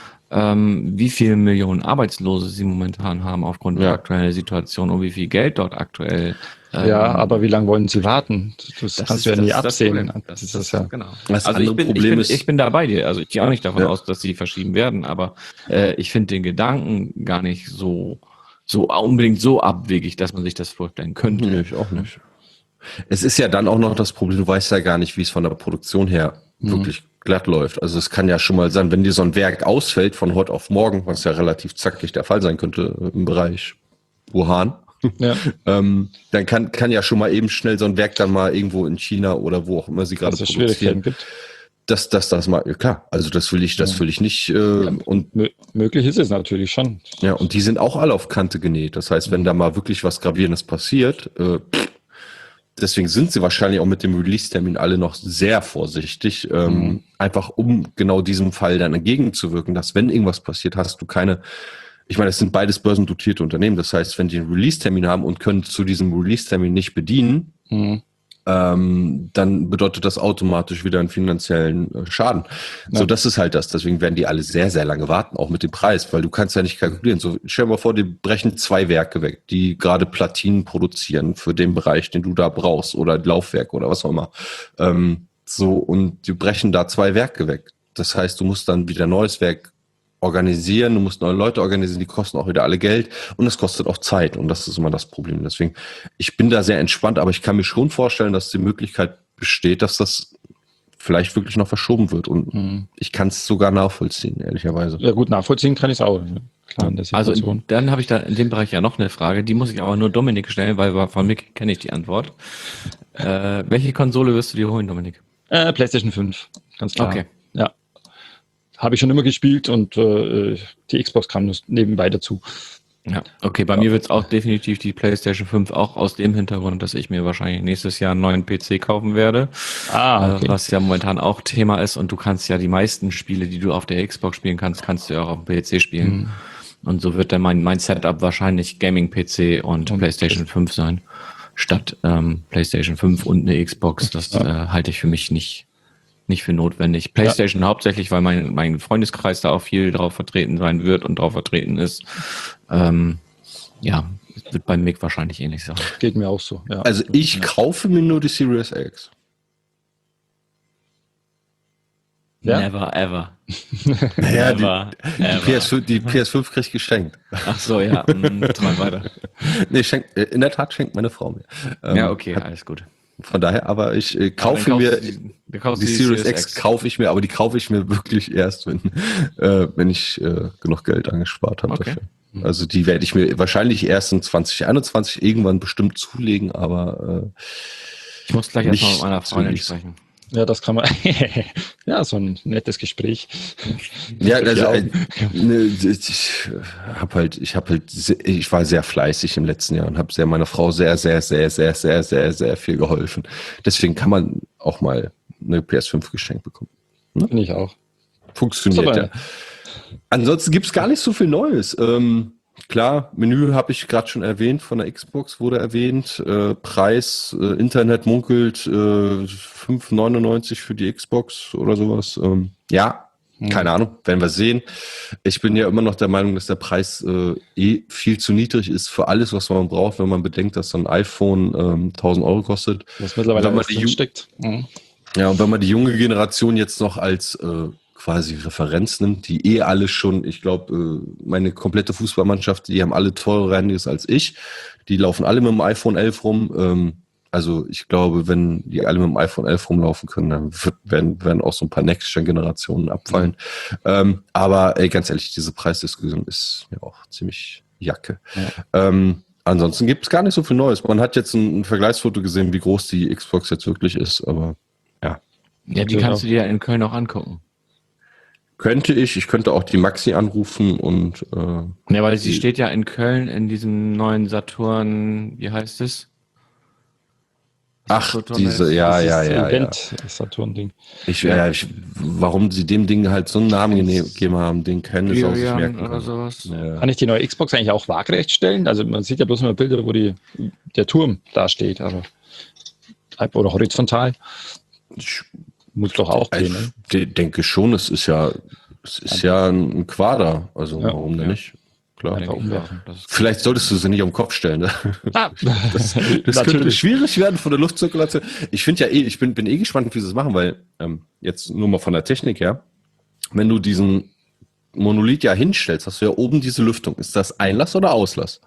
wie viele Millionen Arbeitslose sie momentan haben aufgrund der aktuellen Situation und wie viel Geld dort aktuell... aber wie lange wollen sie warten? Das kannst du ja nie absehen. Das ist ja genau. Also ich bin da bei dir. Also ich gehe auch nicht davon aus, dass sie verschieben werden, aber ich finde den Gedanken gar nicht so unbedingt so abwegig, dass man sich das vorstellen könnte. Nee, ich auch nicht. Es ist ja dann auch noch das Problem, du weißt ja gar nicht, wie es von der Produktion her wirklich glatt läuft. Also es kann ja schon mal sein, wenn dir so ein Werk ausfällt von heute auf morgen, was ja relativ zackig der Fall sein könnte im Bereich Wuhan, Ja. Dann kann ja schon mal eben schnell so ein Werk dann mal irgendwo in China oder wo auch immer sie gerade Dass es Schwierigkeiten gibt. Das mal, klar, also das will ich nicht. Und möglich ist es natürlich schon. ja, und die sind auch alle auf Kante genäht. Das heißt, wenn da mal wirklich was Gravierendes passiert, deswegen sind sie wahrscheinlich auch mit dem Release-Termin alle noch sehr vorsichtig, einfach um genau diesem Fall dann entgegenzuwirken, dass wenn irgendwas passiert, hast du keine, ich meine, es sind beides börsendotierte Unternehmen, das heißt, wenn die einen Release-Termin haben und können zu diesem Release-Termin nicht bedienen, dann bedeutet das automatisch wieder einen finanziellen Schaden. Ja. So, das ist halt das. Deswegen werden die alle sehr, sehr lange warten, auch mit dem Preis, weil du kannst ja nicht kalkulieren. So, stell dir mal vor, die brechen 2 Werke weg, die gerade Platinen produzieren für den Bereich, den du da brauchst, oder Laufwerk oder was auch immer. Und die brechen da 2 Werke weg. Das heißt, du musst dann wieder ein neues Werk organisieren, du musst neue Leute organisieren, die kosten auch wieder alle Geld und es kostet auch Zeit und das ist immer das Problem. Deswegen, ich bin da sehr entspannt, aber ich kann mir schon vorstellen, dass die Möglichkeit besteht, dass das vielleicht wirklich noch verschoben wird und ich kann es sogar nachvollziehen, ehrlicherweise. Ja gut, nachvollziehen kann ich es auch. Klar, in der Also Situation. dann habe ich da in dem Bereich ja noch eine Frage, die muss ich aber nur Dominik stellen, weil von Mick kenne ich die Antwort. Welche Konsole wirst du dir holen, Dominik? PlayStation 5, ganz klar. Okay. Ja. Habe ich schon immer gespielt und die Xbox kam nur nebenbei dazu. Ja, okay, bei mir wird es auch definitiv die PlayStation 5, auch aus dem Hintergrund, dass ich mir wahrscheinlich nächstes Jahr einen neuen PC kaufen werde. Okay. Was ja momentan auch Thema ist und du kannst ja die meisten Spiele, die du auf der Xbox spielen kannst, kannst du ja auch auf dem PC spielen. Und so wird dann mein Setup wahrscheinlich Gaming-PC und PlayStation 5 sein, statt PlayStation 5 und eine Xbox. Das halte ich für mich nicht für notwendig. PlayStation hauptsächlich, weil mein Freundeskreis da auch viel drauf vertreten sein wird und drauf vertreten ist. Es wird bei Mick wahrscheinlich ähnlich sein. Geht mir auch so. Ja. Also ich kaufe mir nur die Series X. Ja? Never ever. Naja, Never, die PS5 krieg ich geschenkt. Ach so, ja. Träum weiter. Nee, in der Tat schenkt meine Frau mir. Ja, okay, alles gut. Von daher, aber ich kaufe mir die Series X kaufe ich mir, aber die kaufe ich mir wirklich erst, wenn ich genug Geld angespart habe dafür. Also die werde ich mir wahrscheinlich erst in 2021 irgendwann bestimmt zulegen, aber ich muss gleich erstmal mit meiner Freundin sprechen. Ja, das kann man. Ja, so ein nettes Gespräch. Ja, also ich war sehr fleißig im letzten Jahr und habe meiner Frau sehr, sehr, sehr, sehr, sehr, sehr, sehr viel geholfen. Deswegen kann man auch mal eine PS5 geschenkt bekommen. Ne? Finde ich auch. Funktioniert ja. Ansonsten gibt's gar nicht so viel Neues. Klar, Menü habe ich gerade schon erwähnt, von der Xbox wurde erwähnt. Preis, Internet munkelt 5,99 für die Xbox oder sowas. Keine Ahnung, werden wir sehen. Ich bin ja immer noch der Meinung, dass der Preis viel zu niedrig ist für alles, was man braucht, wenn man bedenkt, dass so ein iPhone 1.000 Euro kostet. Was mittlerweile steckt. Ja, und wenn man die junge Generation jetzt noch als quasi Referenz nimmt, die alle schon, ich glaube, meine komplette Fußballmannschaft, die haben alle teurere Handys als ich. Die laufen alle mit dem iPhone 11 rum. Also ich glaube, wenn die alle mit dem iPhone 11 rumlaufen können, dann werden auch so ein paar Next-Gen-Generationen abfallen. Aber ganz ehrlich, diese Preisdiskussion ist mir auch ziemlich Jacke. Ja. Ansonsten gibt es gar nicht so viel Neues. Man hat jetzt ein Vergleichsfoto gesehen, wie groß die Xbox jetzt wirklich ist, aber ja. Ja, die kannst du dir in Köln auch angucken. Ich könnte auch die Maxi anrufen und ja, weil sie steht ja in Köln in diesem neuen Saturn, wie heißt es? Ach, Event Saturn-Ding. Warum sie dem Ding halt so einen Namen gegeben haben, den können sie auch nicht merken. Oder sowas. Ja. Kann ich die neue Xbox eigentlich auch waagerecht stellen? Also man sieht ja bloß immer Bilder, wo der Turm da steht, aber oder horizontal. Muss doch auch gehen, ne? Ich denke schon, es ist ja ein Quader, also warum denn nicht? Klar. Vielleicht solltest du sie nicht auf den Kopf stellen. Ne? Das könnte schwierig werden von der Luftzirkulation. Ich finde ja ich bin gespannt, wie sie es machen, weil jetzt nur mal von der Technik her, wenn du diesen Monolith ja hinstellst, hast du ja oben diese Lüftung. Ist das Einlass oder Auslass?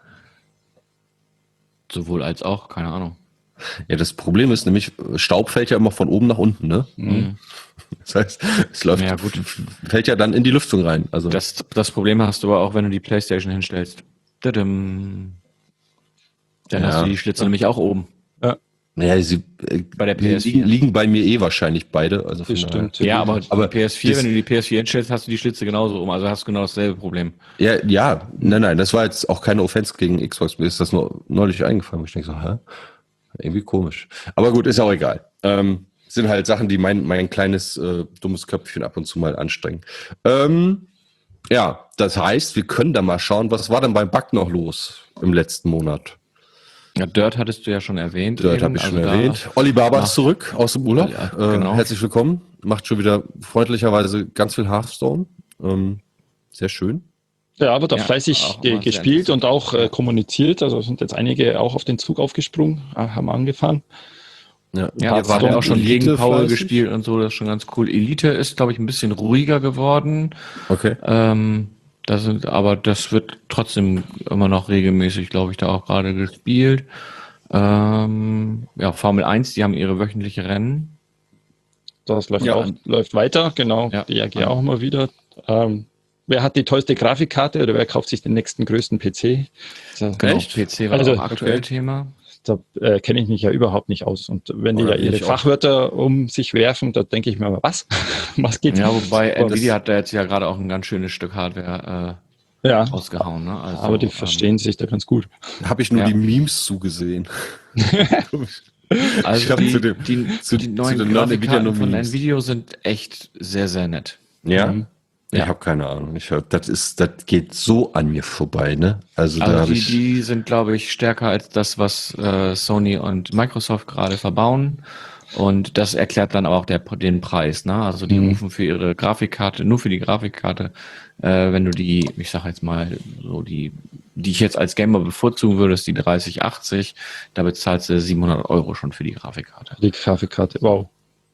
Sowohl als auch, keine Ahnung. Ja, das Problem ist nämlich, Staub fällt ja immer von oben nach unten, ne? Mhm. Das heißt, es läuft, fällt ja dann in die Lüftung rein. Also das Problem hast du aber auch, wenn du die PlayStation hinstellst. Dann hast du die Schlitze nämlich auch oben. Naja, sie Bei der PS4. liegen bei mir wahrscheinlich beide. Also von Bestimmt. Ja, aber PS4, wenn du die PS4 hinstellst, hast du die Schlitze genauso oben. Also hast du genau dasselbe Problem. Nein, das war jetzt auch keine Offense gegen Xbox. Mir ist das nur neulich eingefallen. Ich denke so, irgendwie komisch. Aber gut, ist auch egal. Sind halt Sachen, die mein kleines dummes Köpfchen ab und zu mal anstrengen. Das heißt, wir können da mal schauen, was war denn beim Bug noch los im letzten Monat? Ja, Dirt hattest du ja schon erwähnt. Dirt habe ich schon erwähnt. Olli Barber ist zurück aus dem Urlaub. Ja, genau. Herzlich willkommen. Macht schon wieder freundlicherweise ganz viel Hearthstone. Sehr schön. Ja, wird auch Ja, fleißig auch immer gespielt sehr und auch kommuniziert. Also sind jetzt einige auch auf den Zug aufgesprungen, haben angefahren. Ja, Hearthstone wir haben ja auch schon Elite gegen Paul fleißig. gespielt und so, das ist schon ganz cool. Elite ist, glaube ich, ein bisschen ruhiger geworden. Okay. Aber das wird trotzdem immer noch regelmäßig, glaube ich, da auch gerade gespielt. Formel 1, die haben ihre wöchentliche Rennen. Das läuft Ja. läuft weiter, genau. Ja. Die AG auch immer wieder. Wer hat die tollste Grafikkarte oder wer kauft sich den nächsten größten PC? Genau, Echt? PC war Also, auch aktuell okay. Thema. Da kenne ich mich ja überhaupt nicht aus. Und wenn die Oder da ihre ich auch. Fachwörter um sich werfen, da denke ich mir mal, was? Was geht? Ja, wobei Aber Nvidia hat da jetzt ja gerade auch ein ganz schönes Stück Hardware ja, rausgehauen. Ne? Also, aber die verstehen sich da ganz gut. Habe ich nur Ja. die Memes zugesehen. Also Ich hab die, zu dem- die, zu- die zu neuen den neuen Grafikkarten Nvidia von Memes. Nvidia sind echt sehr, sehr nett. Ja? Mhm. Ich Ja. habe keine Ahnung. Das geht so an mir vorbei, ne? Also da Also habe die, ich. die sind, glaube ich, stärker als das, was Sony und Microsoft gerade verbauen. Und das erklärt dann auch den Preis. Ne? Also die rufen für ihre Grafikkarte, nur für die Grafikkarte, wenn du die, ich sage jetzt mal, so die ich jetzt als Gamer bevorzugen würde, ist die 3080. Da bezahlst du 700 € schon für die Grafikkarte. Die Grafikkarte, wow.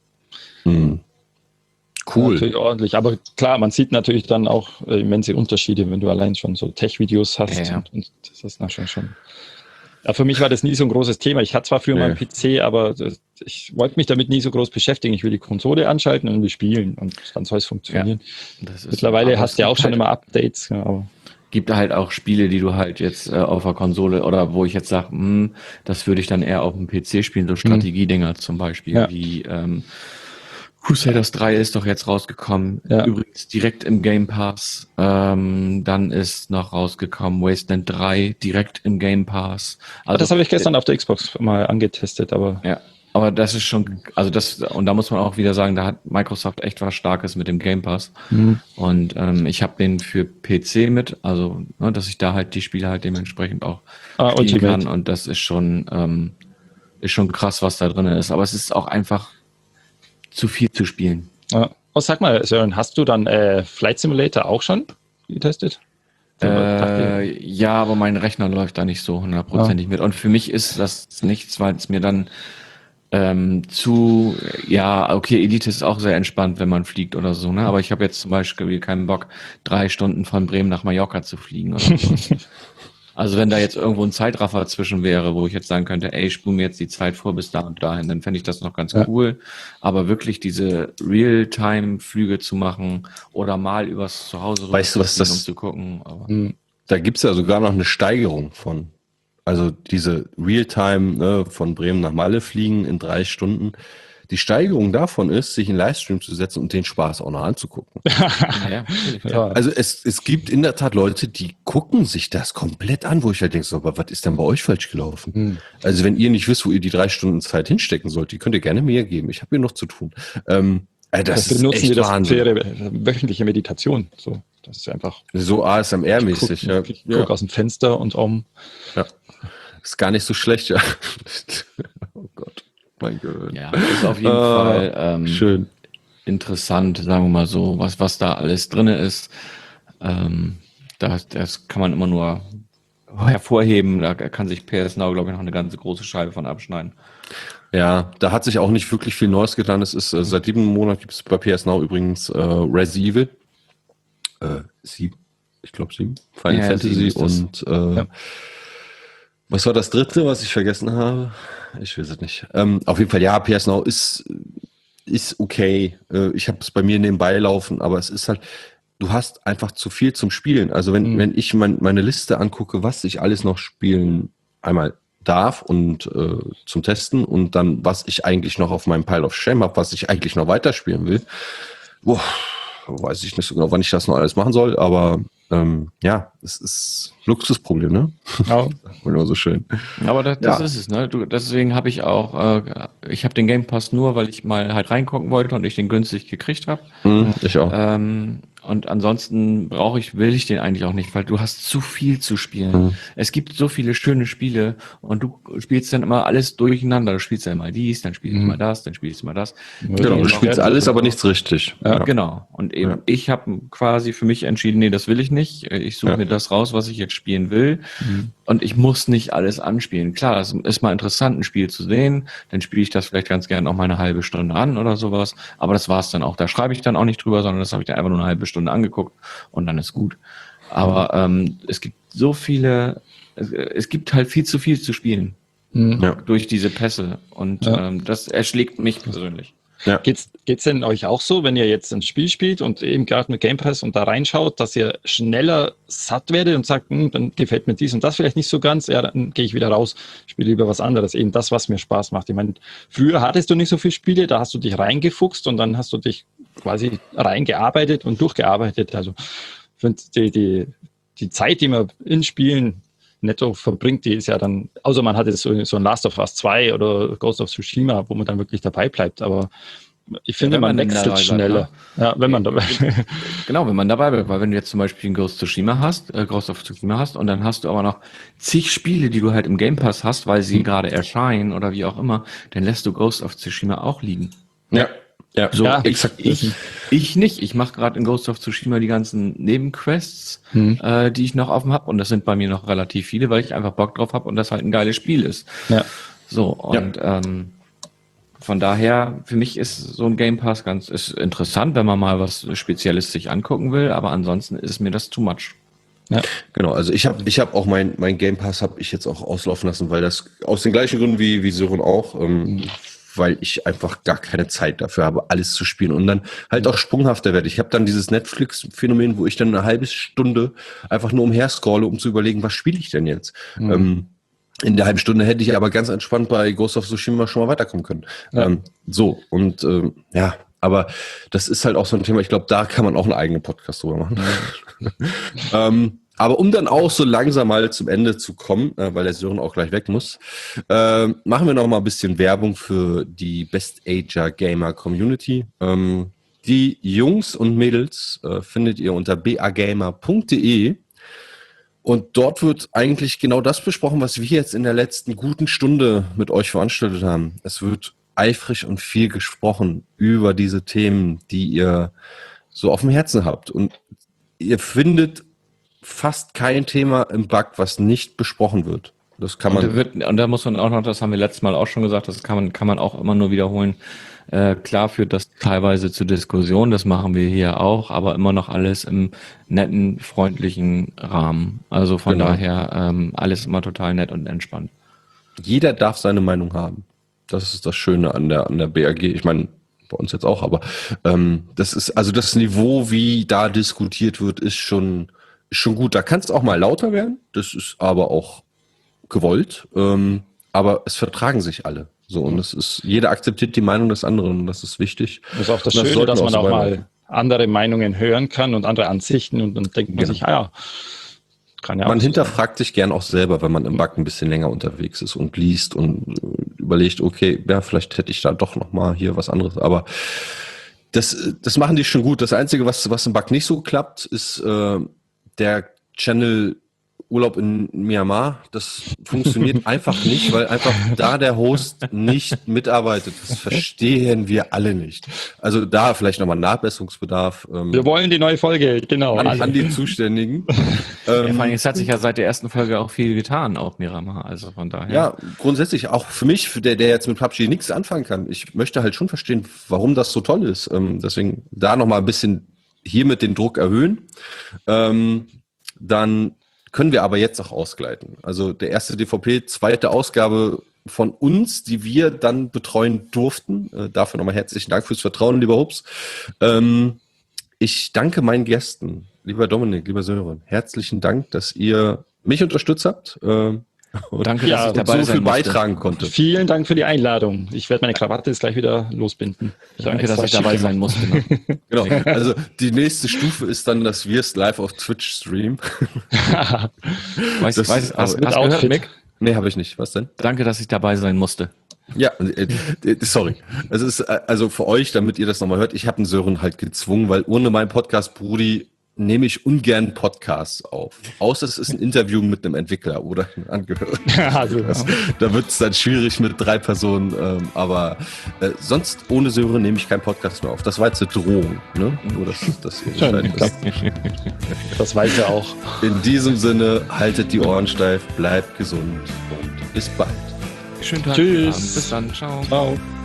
Cool. Natürlich ordentlich. Aber klar, man sieht natürlich dann auch immense Unterschiede, wenn du allein schon so Tech-Videos hast. Ja. Und das ist na schon. Ja, für mich war das nie so ein großes Thema. Ich hatte zwar früher mal einen PC, aber ich wollte mich damit nie so groß beschäftigen. Ich will die Konsole anschalten und will spielen und dann soll es funktionieren. Das ist Mittlerweile aber hast es du ja auch gibt schon halt, immer Updates. Ja, aber gibt halt auch Spiele, die du halt jetzt auf der Konsole oder wo ich jetzt sage, das würde ich dann eher auf dem PC spielen, so Strategiedinger zum Beispiel, Ja. wie Crusaders 3 ist doch jetzt rausgekommen, Ja. übrigens direkt im Game Pass. Dann ist noch rausgekommen Wasteland 3 direkt im Game Pass. Also das habe ich gestern auf der Xbox mal angetestet, aber ja, aber das ist schon, also das, und da muss man auch wieder sagen, da hat Microsoft echt was Starkes mit dem Game Pass. Und ich habe den für PC mit, also ne, dass ich da halt die Spiele halt dementsprechend auch spielen Ultimate. kann. Und das ist schon krass, was da drin ist. Aber es ist auch einfach zu viel zu spielen. ja. Oh, sag mal, Sören, hast du dann Flight Simulator auch schon getestet? Ja, aber mein Rechner läuft da nicht so hundertprozentig mit. Und für mich ist das nichts, weil es mir dann okay, Elite ist auch sehr entspannt, wenn man fliegt oder so, ne? Aber ich habe jetzt zum Beispiel keinen Bock, 3 Stunden von Bremen nach Mallorca zu fliegen oder so. Also wenn da jetzt irgendwo ein Zeitraffer zwischen wäre, wo ich jetzt sagen könnte, ey, spul mir jetzt die Zeit vor bis da und dahin, dann fände ich das noch ganz cool. Aber wirklich diese Real-Time-Flüge zu machen oder mal übers Zuhause Weißt du, was das- um zu gucken. Aber Da gibt's ja sogar noch eine Steigerung von. Also diese Realtime, ne, von Bremen nach Malle fliegen in 3 Stunden. Die Steigerung davon ist, sich in Livestream zu setzen und den Spaß auch noch anzugucken. ja, natürlich. Ja. Also es gibt in der Tat Leute, die gucken sich das komplett an, wo ich halt denke, so, aber was ist denn bei euch falsch gelaufen? Also wenn ihr nicht wisst, wo ihr die 3 Stunden Zeit hinstecken sollt, die könnt ihr gerne mir geben. Ich habe hier noch zu tun. Das ist benutzen echt die das für Wahnsinn. ihre wöchentliche Meditation. So, das ist einfach So ASMR-mäßig. Ja. ich guck aus dem Fenster und Ist gar nicht so schlecht, ja. Oh Gott, mein Gott. Ja, ist auf jeden Fall Schön. interessant, sagen wir mal so, was da alles drin ist. Das kann man immer nur hervorheben. Da kann sich PS Now, glaube ich, noch eine ganz große Scheibe von abschneiden. Ja, da hat sich auch nicht wirklich viel Neues getan. Es ist seit diesem Monat gibt es bei PS Now übrigens Resident Evil 7, ich glaube 7, Final Ja, Fantasy 7 ist das. und was war das dritte, was ich vergessen habe? Ich weiß es nicht. Auf jeden Fall, ja, PS Now ist okay. Ich habe es bei mir nebenbei laufen, aber es ist halt, du hast einfach zu viel zum Spielen. Also wenn ich meine Liste angucke, was ich alles noch spielen, einmal darf und zum Testen und dann, was ich eigentlich noch auf meinem Pile of Shame habe, was ich eigentlich noch weiterspielen will. Boah, weiß ich nicht so genau, wann ich das noch alles machen soll, aber ja, es ist Luxusproblem, ne? Ja. Immer so schön. Aber das ist es, ne? Deswegen habe ich auch, ich habe den Game Pass nur, weil ich mal halt reingucken wollte und ich den günstig gekriegt habe. Ich auch. Und ansonsten will ich den eigentlich auch nicht, weil du hast zu viel zu spielen. Es gibt so viele schöne Spiele und du spielst dann immer alles durcheinander. Du spielst dann mal dies, dann spielst du mal das, dann spielst du mal das. Genau, du spielst alles, aber nichts richtig. Ja. Genau. Und eben, ich habe quasi für mich entschieden, nee, das will ich nicht. Ich suche mir das raus, was ich jetzt spielen will. Und ich muss nicht alles anspielen. Klar, es ist mal interessant, ein Spiel zu sehen. Dann spiele ich das vielleicht ganz gerne auch mal eine halbe Stunde an oder sowas. Aber das war's dann auch. Da schreibe ich dann auch nicht drüber, sondern das habe ich dann einfach nur eine halbe Stunde angeguckt und dann ist gut. Aber es gibt so viele, es gibt halt viel zu viel zu spielen durch diese Pässe. Und das erschlägt mich persönlich. Ja. Geht's denn euch auch so, wenn ihr jetzt ein Spiel spielt und eben gerade mit Game Pass und da reinschaut, dass ihr schneller satt werdet und sagt, dann gefällt mir dies und das vielleicht nicht so ganz, ja, dann gehe ich wieder raus, spiele lieber was anderes, eben das, was mir Spaß macht. Ich meine, früher hattest du nicht so viele Spiele, da hast du dich reingefuchst und dann hast du dich quasi reingearbeitet und durchgearbeitet. Also ich finde, die Zeit, die man in Spielen netto verbringt, die ist ja dann, außer man hat jetzt so ein Last of Us 2 oder Ghost of Tsushima, wo man dann wirklich dabei bleibt, aber ich finde, man wechselt schneller. Ja, wenn man dabei Genau, wenn man dabei bleibt, weil wenn du jetzt zum Beispiel Ghost of Tsushima hast und dann hast du aber noch zig Spiele, die du halt im Game Pass hast, weil sie gerade erscheinen oder wie auch immer, dann lässt du Ghost of Tsushima auch liegen. Ja, so, ja, exakt. Ich nicht. Ich mache gerade in Ghost of Tsushima die ganzen Nebenquests, die ich noch offen habe. Und das sind bei mir noch relativ viele, weil ich einfach Bock drauf habe und das halt ein geiles Spiel ist. Ja. So, und von daher, für mich ist so ein Game Pass ist interessant, wenn man mal was Spezielles sich angucken will. Aber ansonsten ist mir das too much. Ja. Genau, also ich hab auch mein Game Pass habe ich jetzt auch auslaufen lassen, weil das aus den gleichen Gründen wie Sören auch, weil ich einfach gar keine Zeit dafür habe, alles zu spielen und dann halt auch sprunghafter werde. Ich habe dann dieses Netflix-Phänomen, wo ich dann eine halbe Stunde einfach nur umher scrolle, um zu überlegen, was spiele ich denn jetzt? In der halben Stunde hätte ich aber ganz entspannt bei Ghost of Tsushima schon mal weiterkommen können. Ja. Aber das ist halt auch so ein Thema, ich glaube, da kann man auch einen eigenen Podcast drüber machen. Aber um dann auch so langsam mal zum Ende zu kommen, weil der Sören auch gleich weg muss, machen wir noch mal ein bisschen Werbung für die Best Ager Gamer Community. Die Jungs und Mädels findet ihr unter bagamer.de und dort wird eigentlich genau das besprochen, was wir jetzt in der letzten guten Stunde mit euch veranstaltet haben. Es wird eifrig und viel gesprochen über diese Themen, die ihr so auf dem Herzen habt. Und ihr findet fast kein Thema im Bug, was nicht besprochen wird. Das kann man. Und da muss man auch noch, das haben wir letztes Mal auch schon gesagt, das kann man auch immer nur wiederholen. Klar führt das teilweise zu Diskussionen, das machen wir hier auch, aber immer noch alles im netten, freundlichen Rahmen. Also von daher alles immer total nett und entspannt. Jeder darf seine Meinung haben. Das ist das Schöne an der BAG. Ich meine, bei uns jetzt auch, aber das ist, also das Niveau, wie da diskutiert wird, ist schon gut. Da kann es auch mal lauter werden. Das ist aber auch gewollt. Aber es vertragen sich alle. So, und es ist, jeder akzeptiert die Meinung des anderen und das ist wichtig. Das ist auch das Schöne, dass man auch mal andere Meinungen hören kann und andere Ansichten und dann denkt man sich, kann ja man auch hinterfragt sich gern auch selber, wenn man im Bug ein bisschen länger unterwegs ist und liest und überlegt, okay, ja, vielleicht hätte ich da doch noch mal hier was anderes. Aber das machen die schon gut. Das Einzige, was im Bug nicht so klappt, ist der Channel Urlaub in Myanmar. Das funktioniert einfach nicht, weil einfach da der Host nicht mitarbeitet. Das verstehen wir alle nicht. Also da vielleicht nochmal Nachbesserungsbedarf. Wir wollen die neue Folge, genau. An die Zuständigen. Vor allem, es hat sich ja seit der ersten Folge auch viel getan, auch Myanmar. Also von daher. Ja, grundsätzlich auch für mich, der jetzt mit PUBG nichts anfangen kann. Ich möchte halt schon verstehen, warum das so toll ist. Deswegen da nochmal ein bisschen hiermit den Druck erhöhen. Dann können wir aber jetzt auch ausgleiten. Also der erste DVP, zweite Ausgabe von uns, die wir dann betreuen durften. Dafür nochmal herzlichen Dank fürs Vertrauen, lieber Hubs. Ich danke meinen Gästen, lieber Dominik, lieber Sören. Herzlichen Dank, dass ihr mich unterstützt habt. Und Danke, Ja, dass ich und dabei so sein viel musste. beitragen konnte. Vielen Dank für die Einladung. Ich werde meine Krawatte jetzt gleich wieder losbinden. Danke, dass ich dabei sein musste. Genau. Also die nächste Stufe ist dann, dass wir es live auf Twitch streamen. Hast Das du ist gehört, Outfit. Mick? Nee, habe ich nicht. Was denn? Danke, dass ich dabei sein musste. Ja, sorry. Es ist also für euch, damit ihr das nochmal hört, ich habe den Sören halt gezwungen, weil ohne meinen Podcast Brudi nehme ich ungern Podcasts auf. Außer es ist ein Interview mit einem Entwickler oder einem Angehörigen. Also, Da wird es dann schwierig mit 3 Personen, aber sonst ohne Sören nehme ich keinen Podcast mehr auf. Das war jetzt eine Drohung, ne? Nur dass das ihr Bescheid wisst. das weiß er auch. In diesem Sinne, haltet die Ohren steif, bleibt gesund und bis bald. Schönen Tag. Tschüss. Abend. Bis dann. Ciao. Ciao.